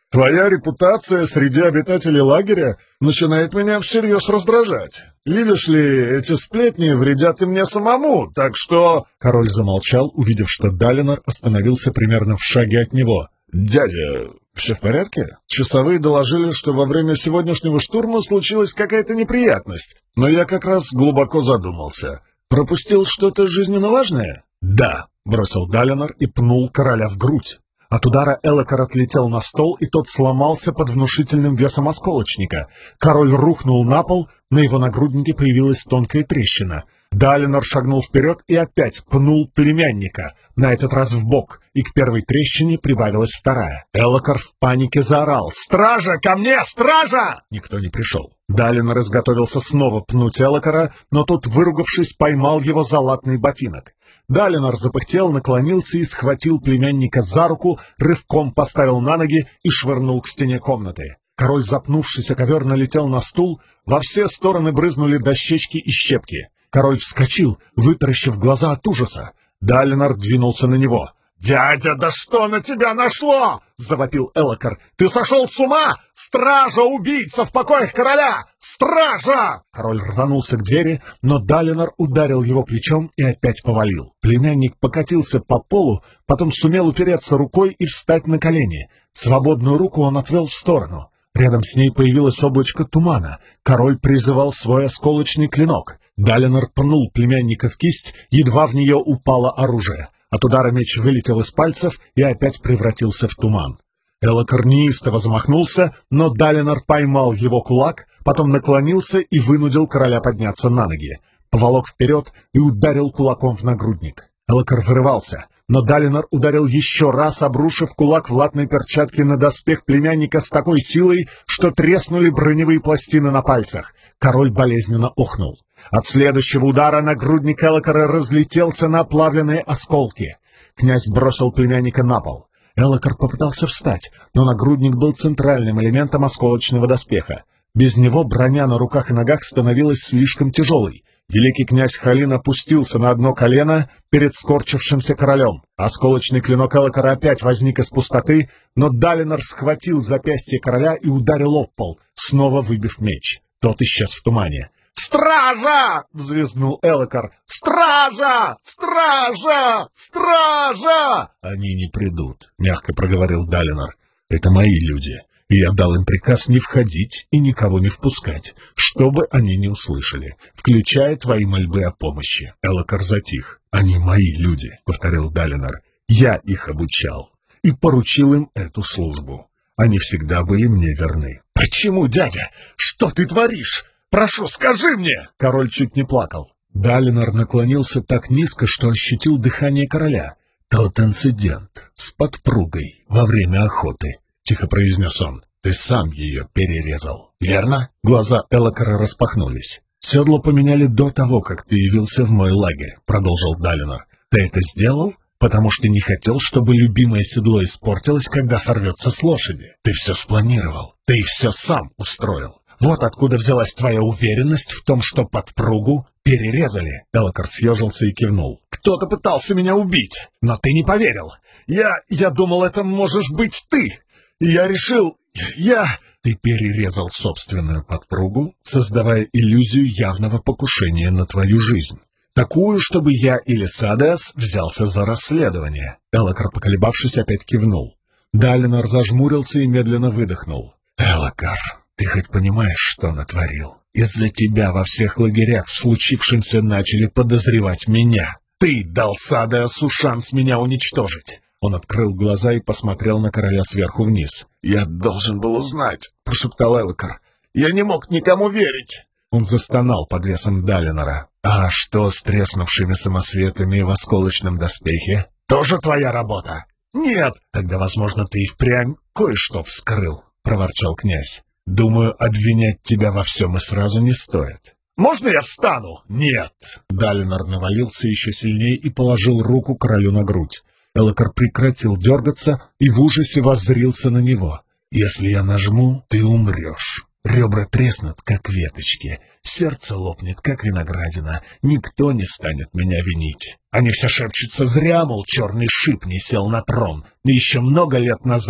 Твоя репутация среди обитателей лагеря начинает меня всерьез раздражать. Видишь ли, эти сплетни вредят и мне самому, так что...» Король замолчал, увидев, что Далинор остановился примерно в шаге от него. «Дядя, все в порядке? Часовые доложили, что во время сегодняшнего штурма случилась какая-то неприятность, но я как раз глубоко задумался. Пропустил что-то жизненно важное?» «Да», — бросил Далинор и пнул короля в грудь. От удара Элокар отлетел на стол, и тот сломался под внушительным весом осколочника. Король рухнул на пол, на его нагруднике появилась тонкая трещина. Далинор шагнул вперед и опять пнул племянника, на этот раз в бок, и к первой трещине прибавилась вторая. Элокар в панике заорал: «Стража, ко мне, стража!» Никто не пришел. Далинор изготовился снова пнуть Элокара, но тот, выругавшись, поймал его за латный ботинок. Далинор запыхтел, наклонился и схватил племянника за руку, рывком поставил на ноги и швырнул к стене комнаты. Король, запнувшись о ковер, налетел на стул, во все стороны брызнули дощечки и щепки. Король вскочил, вытаращив глаза от ужаса. Далинор двинулся на него. «Дядя, да что на тебя нашло?» — завопил Элокар. «Ты сошел с ума? Стража, убийца в покоях короля! Стража!» Король рванулся к двери, но Далинор ударил его плечом и опять повалил. Племянник покатился по полу, потом сумел упереться рукой и встать на колени. Свободную руку он отвел в сторону. Рядом с ней появилось облачко тумана. Король призывал свой осколочный клинок. Далинор пнул племянника в кисть, едва в нее упало оружие. От удара меч вылетел из пальцев и опять превратился в туман. Элокар неистово замахнулся, но Далинор поймал его кулак, потом наклонился и вынудил короля подняться на ноги. Поволок вперед и ударил кулаком в нагрудник. Элокар вырывался, но Далинор ударил еще раз, обрушив кулак в латной перчатке на доспех племянника с такой силой, что треснули броневые пластины на пальцах. Король болезненно охнул. От следующего удара нагрудник Элокара разлетелся на оплавленные осколки. Князь бросил племянника на пол. Элокар попытался встать, но нагрудник был центральным элементом осколочного доспеха. Без него броня на руках и ногах становилась слишком тяжелой. Великий князь Халин опустился на одно колено перед скорчившимся королем. Осколочный клинок Элокара опять возник из пустоты, но Далинор схватил запястье короля и ударил об пол, снова выбив меч. Тот исчез в тумане. «Стража!» — взвизгнул Элокар. «Стража! Стража! Стража!» «Они не придут», — мягко проговорил Далинор. «Это мои люди, и я дал им приказ не входить и никого не впускать, чтобы они не услышали, включая твои мольбы о помощи». Элокар затих. «Они мои люди», — повторил Далинор. «Я их обучал и поручил им эту службу. Они всегда были мне верны». «Почему, дядя? Что ты творишь? Прошу, скажи мне!» Король чуть не плакал. Далинор наклонился так низко, что ощутил дыхание короля. «Тот инцидент с подпругой во время охоты», — тихо произнес он. «Ты сам ее перерезал, верно?» Глаза Элокара распахнулись. «Седло поменяли до того, как ты явился в мой лагерь», — продолжил Далинор. «Ты это сделал? Потому что не хотел, чтобы любимое седло испортилось, когда сорвется с лошади. Ты все спланировал, ты все сам устроил. Вот откуда взялась твоя уверенность в том, что подпругу перерезали». Элокар съежился и кивнул. «Кто-то пытался меня убить, но ты не поверил. Я... я думал, это можешь быть ты. И я решил... я...» «Ты перерезал собственную подпругу, создавая иллюзию явного покушения на твою жизнь. Такую, чтобы я или Садеас взялся за расследование». Элокар, поколебавшись, опять кивнул. Далинор зажмурился и медленно выдохнул. «Элокар, ты хоть понимаешь, что натворил? Из-за тебя во всех лагерях в случившемся начали подозревать меня. Ты дал Садеасу шанс меня уничтожить». Он открыл глаза и посмотрел на короля сверху вниз. «Я должен был узнать», — прошептал Элокар. «Я не мог никому верить». Он застонал под весом Далинора. «А что с треснувшими самосветами в осколочном доспехе? Тоже твоя работа?» «Нет». «Тогда, возможно, ты и впрямь кое-что вскрыл», — проворчал князь. «Думаю, обвинять тебя во всем и сразу не стоит». «Можно я встану?» «Нет». Далинор навалился еще сильнее и положил руку королю на грудь. Элокар прекратил дергаться и в ужасе воззрился на него. «Если я нажму, ты умрешь. Ребра треснут, как веточки, сердце лопнет, как виноградина. Никто не станет меня винить. Они все шепчутся зря, мол, черный шип не сел на трон, и еще много лет назад.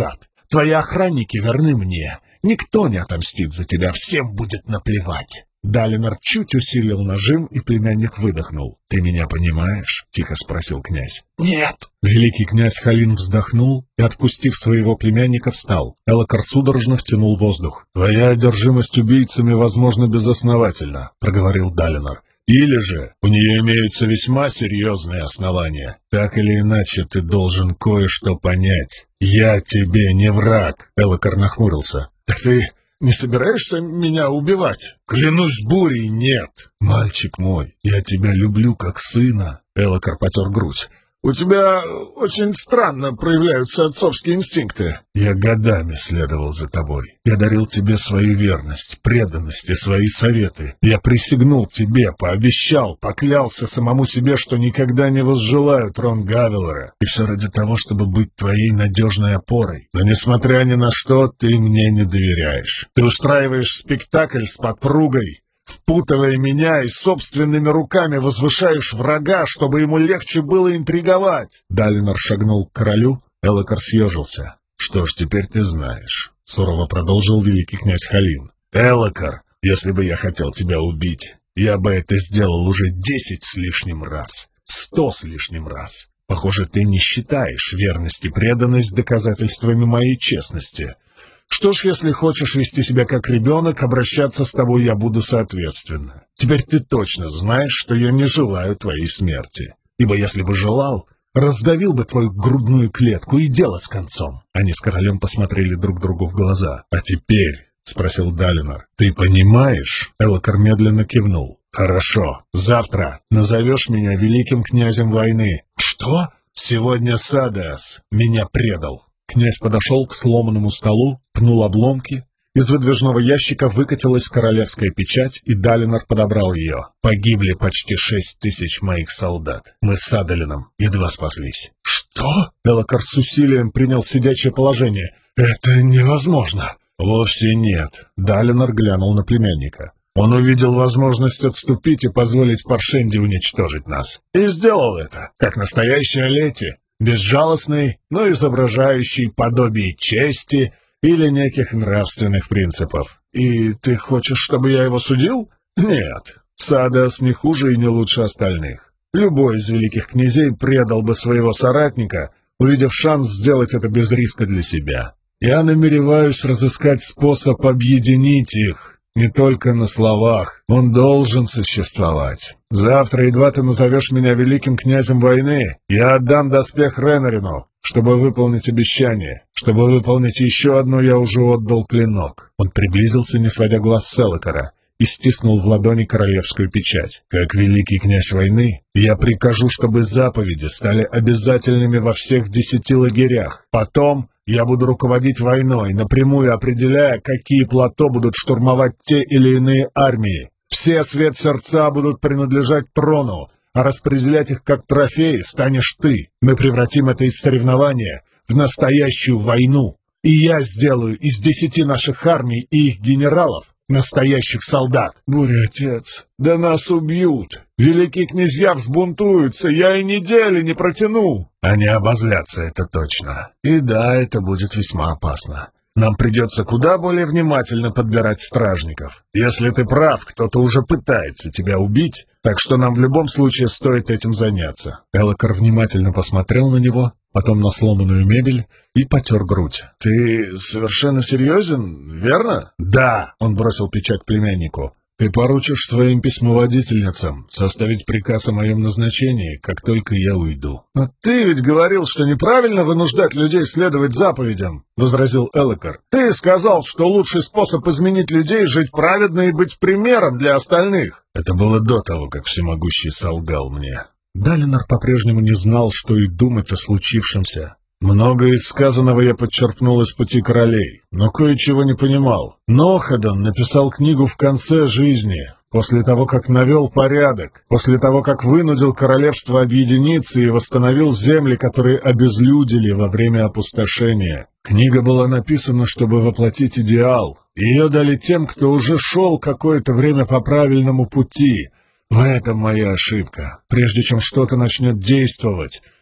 Твои охранники верны мне. Никто не отомстит за тебя, всем будет наплевать». Далинор чуть усилил нажим, и племянник выдохнул. «Ты меня понимаешь?» — тихо спросил князь. «Нет!» Великий князь Халин вздохнул и, отпустив своего племянника, встал. Элокар судорожно втянул воздух. «Твоя одержимость убийцами, возможно, безосновательна», — проговорил Далинор. «Или же у нее имеются весьма серьезные основания. Так или иначе, ты должен кое-что понять. Я тебе не враг», — Элокар нахмурился. «Так ты не собираешься меня убивать?» «Клянусь бурей, нет!» «Мальчик мой, я тебя люблю как сына», — Элокар потер грудь. «У тебя очень странно проявляются отцовские инстинкты». «Я годами следовал за тобой. Я дарил тебе свою верность, преданность и свои советы. Я присягнул тебе, пообещал, поклялся самому себе, что никогда не возжелаю трон Гавелора. И все ради того, чтобы быть твоей надежной опорой. Но, несмотря ни на что, ты мне не доверяешь. Ты устраиваешь спектакль с подпругой, впутывая меня и собственными руками возвышаешь врага, чтобы ему легче было интриговать». Далинор шагнул к королю, Элокар съежился. «Что ж, теперь ты знаешь», — сурово продолжил великий князь Халин. «Элокар, если бы я хотел тебя убить, я бы это сделал уже десять с лишним раз, сто с лишним раз. Похоже, ты не считаешь верность и преданность доказательствами моей честности. Что ж, если хочешь вести себя как ребенок, обращаться с тобой я буду соответственно. Теперь ты точно знаешь, что я не желаю твоей смерти. Ибо если бы желал, раздавил бы твою грудную клетку, и дело с концом». Они с королем посмотрели друг другу в глаза. «А теперь», — спросил Далинор, — «ты понимаешь?» Элокар медленно кивнул. «Хорошо. Завтра назовешь меня великим князем войны». «Что?» «Сегодня Садеас меня предал». Князь подошел к сломанному столу, пнул обломки. Из выдвижного ящика выкатилась королевская печать, и Далинор подобрал ее. «Погибли почти шесть тысяч моих солдат. Мы с Адалином едва спаслись». «Что?» Элокар с усилием принял сидячее положение. «Это невозможно». «Вовсе нет». Далинор глянул на племянника. «Он увидел возможность отступить и позволить Паршенде уничтожить нас. И сделал это, как настоящий Алети. Безжалостный, но изображающий подобие чести или неких нравственных принципов. И ты хочешь, чтобы я его судил? Нет. Садеас не хуже и не лучше остальных. Любой из великих князей предал бы своего соратника, увидев шанс сделать это без риска для себя. Я намереваюсь разыскать способ объединить их. Не только на словах. Он должен существовать. Завтра, едва ты назовешь меня великим князем войны, я отдам доспех Ренарину, чтобы выполнить обещание. Чтобы выполнить еще одно, я уже отдал клинок». Он приблизился, не сводя глаз с Элокара, и стиснул в ладони королевскую печать. «Как великий князь войны, я прикажу, чтобы заповеди стали обязательными во всех десяти лагерях. Потом я буду руководить войной, напрямую определяя, какие плато будут штурмовать те или иные армии. Все свет сердца будут принадлежать трону, а распределять их как трофеи станешь ты. Мы превратим это из соревнования в настоящую войну. И я сделаю из десяти наших армий и их генералов настоящих солдат». «Буря, отец, да нас убьют. Великие князья взбунтуются, я и недели не протяну». «Они обозлятся, это точно. И да, это будет весьма опасно. Нам придется куда более внимательно подбирать стражников. Если ты прав, кто-то уже пытается тебя убить, так что нам в любом случае стоит этим заняться». Элокар внимательно посмотрел на него, потом на сломанную мебель и потер грудь. «Ты совершенно серьезен, верно?» «Да», — он бросил печать племяннику. «Ты поручишь своим письмоводительницам составить приказ о моем назначении, как только я уйду». «Но ты ведь говорил, что неправильно вынуждать людей следовать заповедям», — возразил Элокар. «Ты сказал, что лучший способ изменить людей — жить праведно и быть примером для остальных». «Это было до того, как всемогущий солгал мне». Далинор по-прежнему не знал, что и думать о случившемся. Многое из сказанного я подчерпнул из пути королей, но кое-чего не понимал. Ноходан написал книгу в конце жизни, после того, как навел порядок, после того, как вынудил королевство объединиться и восстановил земли, которые обезлюдили во время опустошения. Книга была написана, чтобы воплотить идеал. Ее дали тем, кто уже шел какое-то время по правильному пути. В этом моя ошибка. Прежде чем что-то начнет действовать,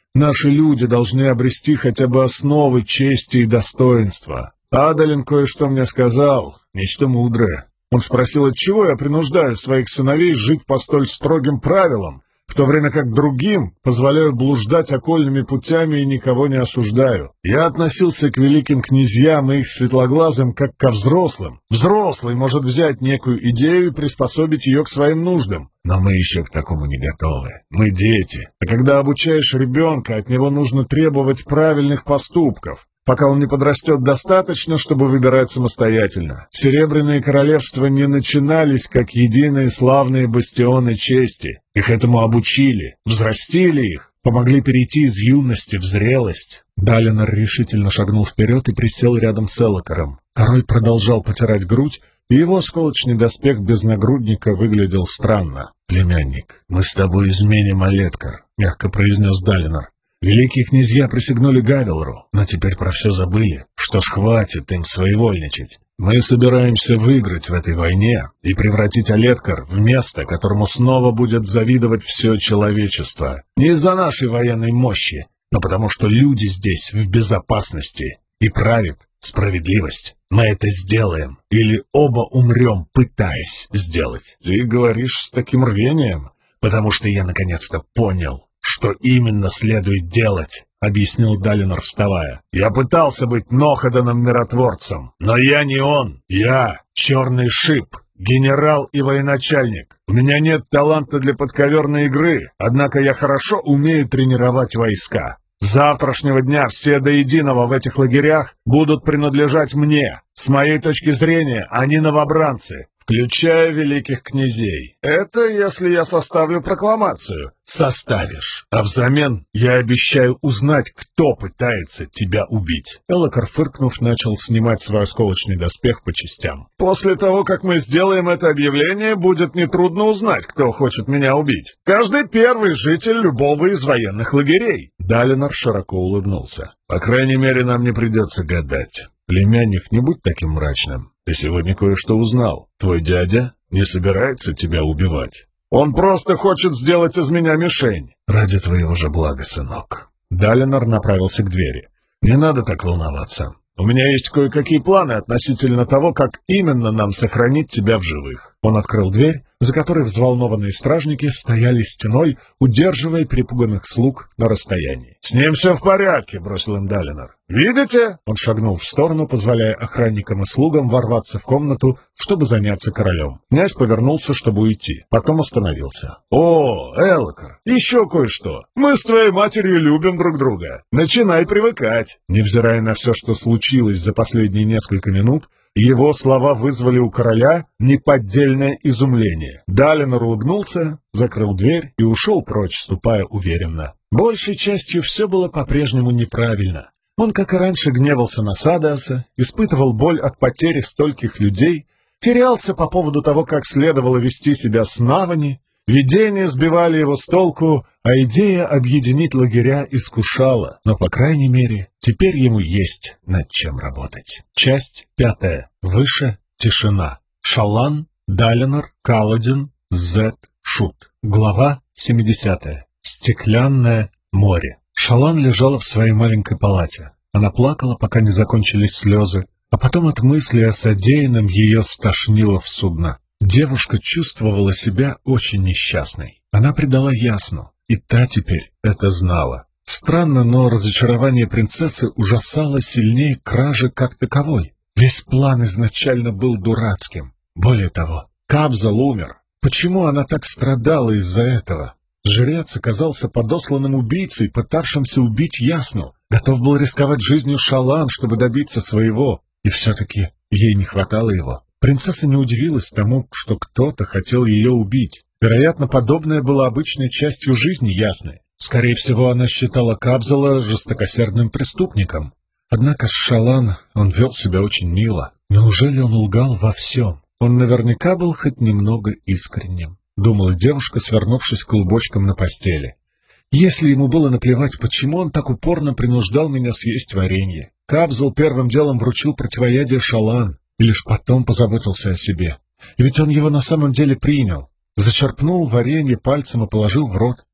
Наши люди должны обрести хотя бы основы чести и достоинства. Адалин кое-что мне сказал, нечто мудрое. Он спросил, отчего я принуждаю своих сыновей жить по столь строгим правилам, в то время как другим позволяю блуждать окольными путями и никого не осуждаю. Я относился к великим князьям и их светлоглазым как ко взрослым. Взрослый может взять некую идею и приспособить ее к своим нуждам. Но мы еще к такому не готовы. Мы дети. А когда обучаешь ребенка, от него нужно требовать правильных поступков, пока он не подрастет достаточно, чтобы выбирать самостоятельно. Серебряные королевства не начинались как единые славные бастионы чести. Их этому обучили, взрастили их, помогли перейти из юности в зрелость. Далинор решительно шагнул вперед и присел рядом с Элокаром. Король продолжал потирать грудь, и его осколочный доспех без нагрудника выглядел странно. «Племянник, мы с тобой изменим Алеткар», — мягко произнес Далинор. «Великие князья присягнули Гавелру, но теперь про все забыли. Что ж, хватит им своевольничать. Мы собираемся выиграть в этой войне и превратить Алеткар в место, которому снова будет завидовать все человечество. Не из-за нашей военной мощи, но потому что люди здесь в безопасности и правит справедливость. Мы это сделаем, или оба умрем, пытаясь сделать». «Ты говоришь с таким рвением, потому что я наконец-то понял, что именно следует делать», — объяснил Далинор, вставая. «Я пытался быть Нохаданом-миротворцем, но я не он. Я черный шип, генерал и военачальник. У меня нет таланта для подковерной игры, однако я хорошо умею тренировать войска. С завтрашнего дня все до единого в этих лагерях будут принадлежать мне. С моей точки зрения, они новобранцы, включая великих князей. Это если я составлю прокламацию». «Составишь. А взамен я обещаю узнать, кто пытается тебя убить». Элокар, фыркнув, начал снимать свой осколочный доспех по частям. «После того, как мы сделаем это объявление, будет нетрудно узнать, кто хочет меня убить. Каждый первый житель любого из военных лагерей». Далинор широко улыбнулся. «По крайней мере, нам не придется гадать. Племянник, не будь таким мрачным. Ты сегодня кое-что узнал. Твой дядя не собирается тебя убивать. Он просто хочет сделать из меня мишень. Ради твоего же блага, сынок». Далинор направился к двери. «Не надо так волноваться. У меня есть кое-какие планы относительно того, как именно нам сохранить тебя в живых». Он открыл дверь, за которой взволнованные стражники стояли стеной, удерживая перепуганных слуг на расстоянии. «С ним все в порядке», — бросил им Далинор. «Видите?» Он шагнул в сторону, позволяя охранникам и слугам ворваться в комнату, чтобы заняться королем. Князь повернулся, чтобы уйти, потом остановился. «О, Элокар, еще кое-что. Мы с твоей матерью любим друг друга. Начинай привыкать». Невзирая на все, что случилось за последние несколько минут, его слова вызвали у короля неподдельное изумление. Далинор улыбнулся, закрыл дверь и ушел прочь, ступая уверенно. Большей частью все было по-прежнему неправильно. Он, как и раньше, гневался на Садеаса, испытывал боль от потери стольких людей, терялся по поводу того, как следовало вести себя с Навани, видения сбивали его с толку, а идея объединить лагеря искушала, но, по крайней мере, теперь ему есть над чем работать. Часть пятая. Выше тишина. Шалан, Далинор, Каладин, Зет, Шут. Глава семидесятая. Стеклянное море. Шалан лежала в своей маленькой палате. Она плакала, пока не закончились слезы, а потом от мысли о содеянном ее стошнило в судно. Девушка чувствовала себя очень несчастной. Она предала Ясну, и та теперь это знала. Странно, но разочарование принцессы ужасало сильнее кражи как таковой. Весь план изначально был дурацким. Более того, Кабзал умер. Почему она так страдала из-за этого? Жрец оказался подосланным убийцей, пытавшимся убить Ясну. Готов был рисковать жизнью Шалан, чтобы добиться своего. И все-таки ей не хватало его. Принцесса не удивилась тому, что кто-то хотел ее убить. Вероятно, подобное было обычной частью жизни Ясны. Скорее всего, она считала Кабзала жестокосердным преступником. Однако с Шалан он вел себя очень мило. Неужели он лгал во всем? Он наверняка был хоть немного искренним, думала девушка, свернувшись клубочком на постели. Если ему было наплевать, почему он так упорно принуждал меня съесть варенье? Кабзал первым делом вручил противоядие Шалан и лишь потом позаботился о себе. Ведь он его на самом деле принял. Зачерпнул варенье пальцем и положил в рот.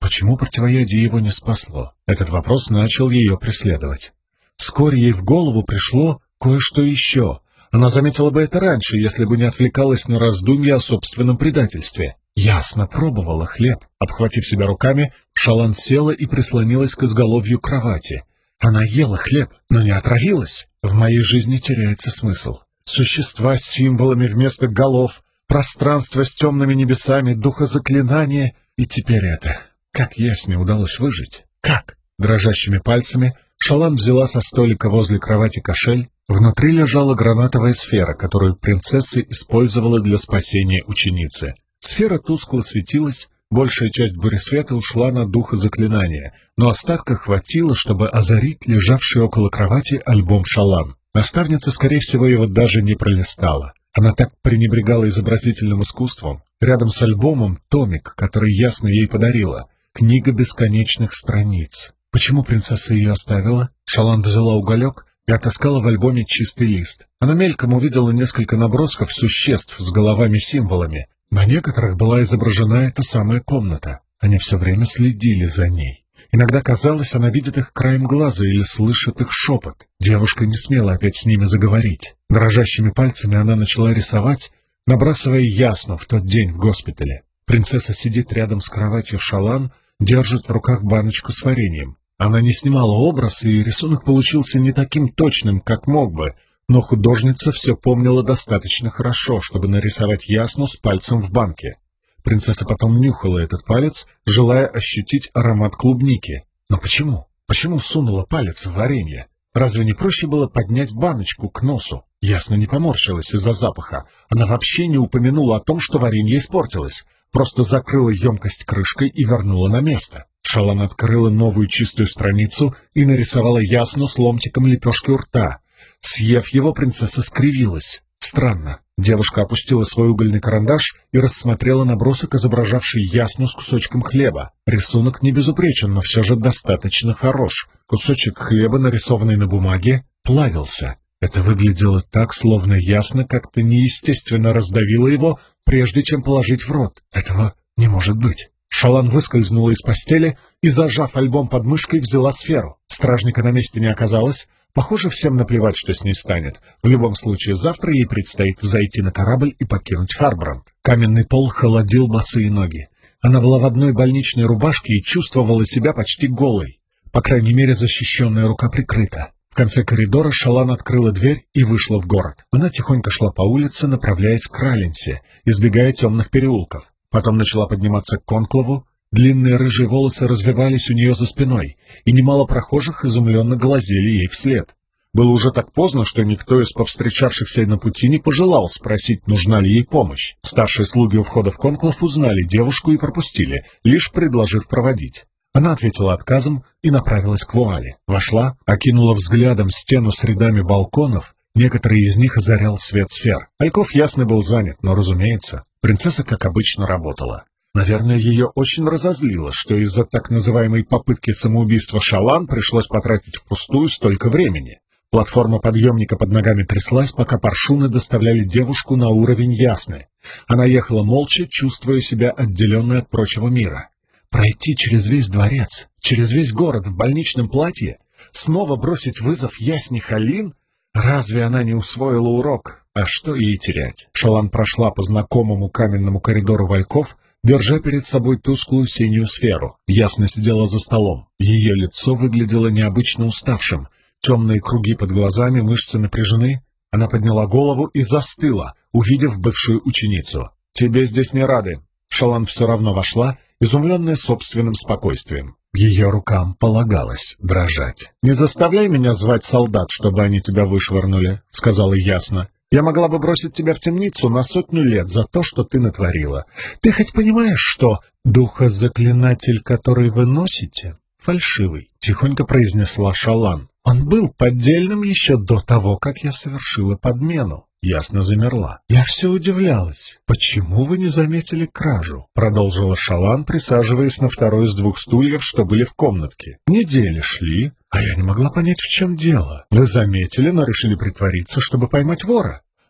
Почему противоядие его не спасло? Этот вопрос начал ее преследовать. Вскоре ей в голову пришло кое-что еще. Она заметила бы это раньше, если бы не отвлекалась на раздумья о собственном предательстве. Ясно пробовала хлеб. Обхватив себя руками, Шалан села и прислонилась к изголовью кровати. Она ела хлеб, но не отравилась. В моей жизни теряется смысл. Существа с символами вместо голов, пространство с темными небесами, духозаклинание, и теперь это. Как ясно удалось выжить? Как? Дрожащими пальцами Шалан взяла со столика возле кровати кошель. Внутри лежала гранатовая сфера, которую принцесса использовала для спасения ученицы. Сфера тускло светилась, большая часть буресвета ушла на духозаклинание, но остатка хватило, чтобы озарить лежавший около кровати альбом Шалан. Наставница, скорее всего, его даже не пролистала. Она так пренебрегала изобразительным искусством. Рядом с альбомом томик, который ясно ей подарила. Книга бесконечных страниц. Почему принцесса ее оставила? Шалан взяла уголек и отыскала в альбоме чистый лист. Она мельком увидела несколько набросков существ с головами-символами. На некоторых была изображена эта самая комната. Они все время следили за ней. Иногда казалось, она видит их краем глаза или слышит их шепот. Девушка не смела опять с ними заговорить. Дрожащими пальцами она начала рисовать, набрасывая ясно в тот день в госпитале. Принцесса сидит рядом с кроватью Шалан, держит в руках баночку с вареньем. Она не снимала образ, и рисунок получился не таким точным, как мог бы, но художница все помнила достаточно хорошо, чтобы нарисовать ясну с пальцем в банке. Принцесса потом нюхала этот палец, желая ощутить аромат клубники. Но почему? Почему сунула палец в варенье? Разве не проще было поднять баночку к носу? Ясно не поморщилась из-за запаха. Она вообще не упомянула о том, что варенье испортилось. Просто закрыла емкость крышкой и вернула на место. Шалан открыла новую чистую страницу и нарисовала ясну с ломтиком лепешки у рта. Съев его, принцесса скривилась. Странно. Девушка опустила свой угольный карандаш и рассмотрела набросок, изображавший ясну с кусочком хлеба. Рисунок не безупречен, но все же достаточно хорош. Кусочек хлеба, нарисованный на бумаге, плавился. Это выглядело так, словно ясно как-то неестественно раздавила его, прежде чем положить в рот. Этого не может быть. Шалан выскользнула из постели и, зажав альбом под мышкой, взяла сферу. Стражника на месте не оказалось. Похоже, всем наплевать, что с ней станет. В любом случае, завтра ей предстоит зайти на корабль и покинуть Харбранд. Каменный пол холодил босые ноги. Она была в одной больничной рубашке и чувствовала себя почти голой. По крайней мере, защищенная рука прикрыта. В конце коридора Шалан открыла дверь и вышла в город. Она тихонько шла по улице, направляясь к Раленсе, избегая темных переулков. Потом начала подниматься к Конклаву. Длинные рыжие волосы развивались у нее за спиной, и немало прохожих изумленно глазели ей вслед. Было уже так поздно, что никто из повстречавшихся на пути не пожелал спросить, нужна ли ей помощь. Старшие слуги у входа в Конклав узнали девушку и пропустили, лишь предложив проводить. Она ответила отказом и направилась к вуале. Вошла, окинула взглядом стену с рядами балконов, некоторые из них озарял свет сфер. Альков ясно был занят, но, разумеется, принцесса, как обычно, работала. Наверное, ее очень разозлило, что из-за так называемой попытки самоубийства Шалан пришлось потратить впустую столько времени. Платформа подъемника под ногами тряслась, пока паршуны доставляли девушку на уровень Ясны. Она ехала молча, чувствуя себя отделенной от прочего мира. Пройти через весь дворец, через весь город в больничном платье, снова бросить вызов Ясне Халин? Разве она не усвоила урок? А что ей терять? Шалан прошла по знакомому каменному коридору вальков, держа перед собой тусклую синюю сферу. Ясно сидела за столом. Ее лицо выглядело необычно уставшим. Темные круги под глазами, мышцы напряжены. Она подняла голову и застыла, увидев бывшую ученицу. «Тебе здесь не рады». Шалан все равно вошла, изумленная собственным спокойствием. Ее рукам полагалось дрожать. «Не заставляй меня звать солдат, чтобы они тебя вышвырнули», — сказала ясно. «Я могла бы бросить тебя в темницу на сотню лет за то, что ты натворила. Ты хоть понимаешь, что духозаклинатель, который вы носите, фальшивый?» — тихонько произнесла Шалан. «Он был поддельным еще до того, как я совершила подмену». Ясно замерла. «Я все удивлялась. Почему вы не заметили кражу?» — продолжила Шалан, присаживаясь на второй из двух стульев, что были в комнатке. «Недели шли, а я не могла понять, в чем дело. Вы заметили, но решили притвориться, чтобы поймать вора.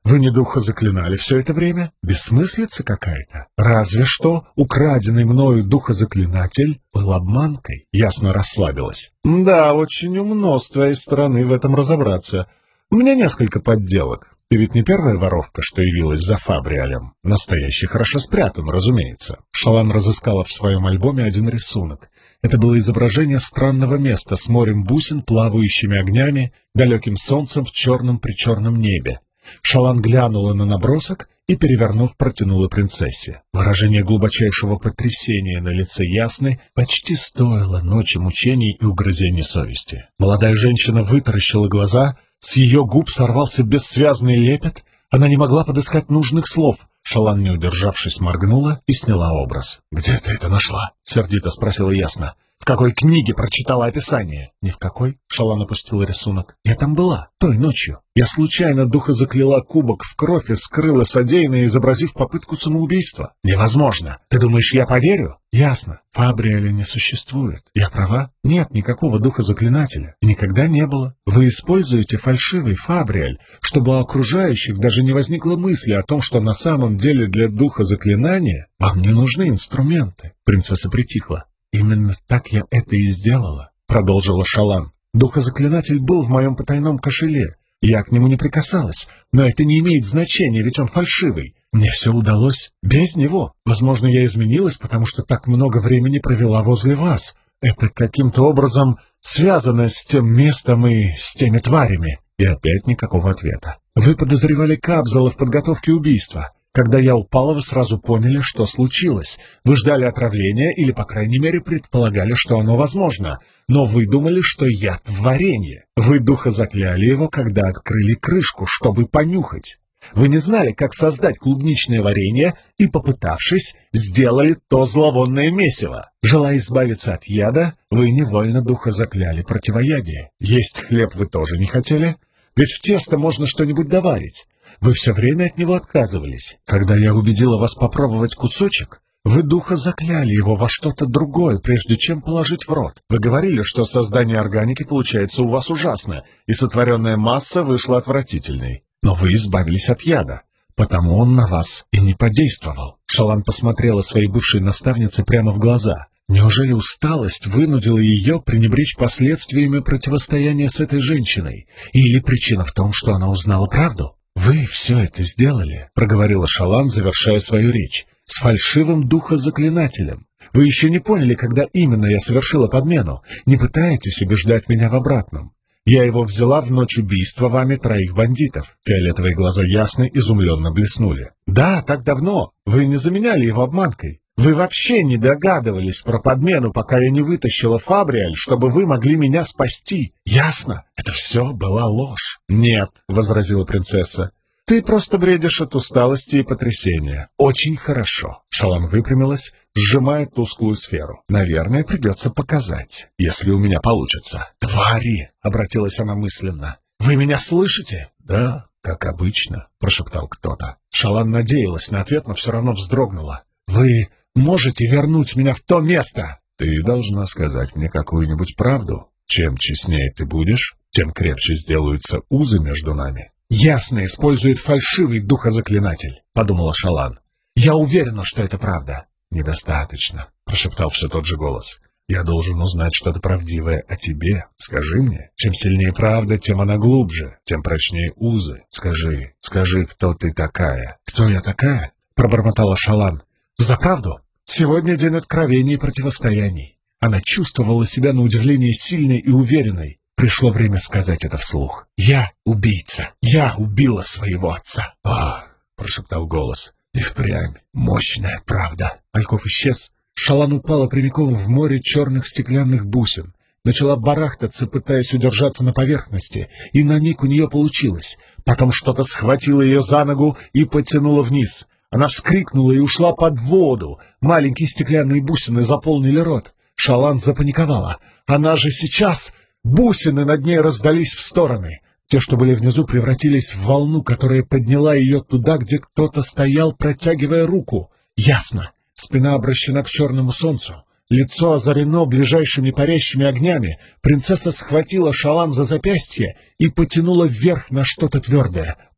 Вы не духа заклинали все это время? Бессмыслица какая-то. Разве что украденный мною духозаклинатель был обманкой. Ясно расслабилась. Да, очень умно с твоей стороны в этом разобраться. У меня несколько подделок. Ты ведь не первая воровка, что явилась за Фабриалем. Настоящий хорошо спрятан, разумеется. Шалан разыскала в своем альбоме один рисунок. Это было изображение странного места с морем бусин, плавающими огнями, далеким солнцем в черном-причерном небе. Шалан глянула на набросок и, перевернув, протянула принцессе. Выражение глубочайшего потрясения на лице Ясны почти стоило ночи мучений и угрызений совести. Молодая женщина вытаращила глаза, с ее губ сорвался бессвязный лепет, она не могла подыскать нужных слов. Шалан, не удержавшись, моргнула и сняла образ. «Где ты это нашла?» — сердито спросила Ясна. «В какой книге прочитала описание?» «Ни в какой», — Шалан опустила рисунок. «Я там была, той ночью. Я случайно духозакляла кубок в кровь и скрыла содеянное, изобразив попытку самоубийства». «Невозможно! Ты думаешь, я поверю?» «Ясно. Фабриаля не существует. Я права? Нет никакого духозаклинателя. Никогда не было. Вы используете фальшивый Фабриаль, чтобы у окружающих даже не возникло мысли о том, что на самом деле для духозаклинания вам не нужны инструменты». Принцесса притихла. «Именно так я это и сделала», — продолжила Шалан. «Духозаклинатель был в моем потайном кошеле. Я к нему не прикасалась, но это не имеет значения, ведь он фальшивый. Мне все удалось без него. Возможно, я изменилась, потому что так много времени провела возле вас. Это каким-то образом связано с тем местом и с теми тварями». И опять никакого ответа. «Вы подозревали Кабзала в подготовке убийства. Когда я упала, вы сразу поняли, что случилось. Вы ждали отравления или, по крайней мере, предполагали, что оно возможно. Но вы думали, что яд в варенье. Вы духозакляли его, когда открыли крышку, чтобы понюхать. Вы не знали, как создать клубничное варенье и, попытавшись, сделали то зловонное месиво. Желая избавиться от яда, вы невольно духозакляли противоядие. Есть хлеб вы тоже не хотели? Ведь в тесто можно что-нибудь добавить. Вы все время от него отказывались. Когда я убедила вас попробовать кусочек, вы духозакляли его во что-то другое, прежде чем положить в рот. Вы говорили, что создание органики получается у вас ужасно, и сотворенная масса вышла отвратительной. Но вы избавились от яда, потому он на вас и не подействовал». Шалан посмотрела своей бывшей наставнице прямо в глаза. Неужели усталость вынудила ее пренебречь последствиями противостояния с этой женщиной? Или причина в том, что она узнала правду? «Вы все это сделали», — проговорила Шалан, завершая свою речь, — «с фальшивым духозаклинателем. Вы еще не поняли, когда именно я совершила подмену. Не пытаетесь убеждать меня в обратном. Я его взяла в ночь убийства вами троих бандитов». Фиолетовые глаза Ясны изумленно блеснули. «Да, так давно. Вы не заменяли его обманкой. Вы вообще не догадывались про подмену, пока я не вытащила Фабриаль, чтобы вы могли меня спасти. Ясно? Это все была ложь». «Нет», — возразила принцесса. «Ты просто бредишь от усталости и потрясения». «Очень хорошо». Шалан выпрямилась, сжимая тусклую сферу. «Наверное, придется показать, если у меня получится». «Твари!» — обратилась она мысленно. «Вы меня слышите?» «Да, как обычно», — прошептал кто-то. Шалан надеялась на ответ, но все равно вздрогнула. «Вы можете вернуть меня в то место?» «Ты должна сказать мне какую-нибудь правду. Чем честнее ты будешь, тем крепче сделаются узы между нами». «Ясно использует фальшивый духозаклинатель», — подумала Шалан. «Я уверена, что это правда». «Недостаточно», — прошептал все тот же голос. «Я должен узнать что-то правдивое о тебе. Скажи мне. Чем сильнее правда, тем она глубже, тем прочнее узы. Скажи, скажи, кто ты такая». «Кто я такая?» — пробормотала Шалан. «Взаправду, сегодня день откровений и противостояний». Она чувствовала себя на удивление сильной и уверенной. Пришло время сказать это вслух. «Я убийца. Я убила своего отца». «А!» — прошептал голос. «И впрямь мощная правда». Альков исчез. Шалан упала прямиком в море черных стеклянных бусин. Начала барахтаться, пытаясь удержаться на поверхности, и на миг у нее получилось. Потом что-то схватило ее за ногу и потянуло вниз. Она вскрикнула и ушла под воду. Маленькие стеклянные бусины заполнили рот. Шалан запаниковала. «Она же сейчас...» Бусины над ней раздались в стороны. Те, что были внизу, превратились в волну, которая подняла ее туда, где кто-то стоял, протягивая руку. Ясно. Спина обращена к черному солнцу. Лицо озарено ближайшими парящими огнями. Принцесса схватила Шалан за запястье и потянула вверх на что-то твердое.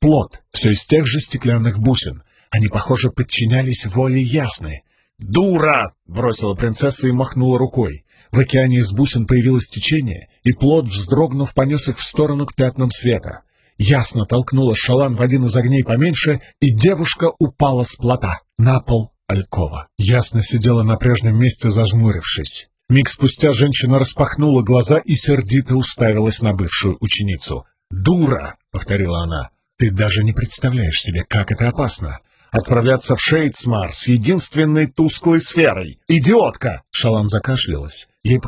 плод, все из тех же стеклянных бусин. Они, похоже, подчинялись воле Ясны. «Дура!» — бросила принцесса и махнула рукой. В океане из бусин появилось течение, и плод, вздрогнув, понес их в сторону к пятнам света. Ясно толкнула Шалан в один из огней поменьше, и девушка упала с плота на пол алькова. Ясно сидела на прежнем месте, зажмурившись. Миг спустя женщина распахнула глаза и сердито уставилась на бывшую ученицу. «Дура!» — повторила она. «Ты даже не представляешь себе, как это опасно. Отправляться в Шейдсмар с единственной тусклой сферой. Идиотка!» Шалан закашлялась. Ей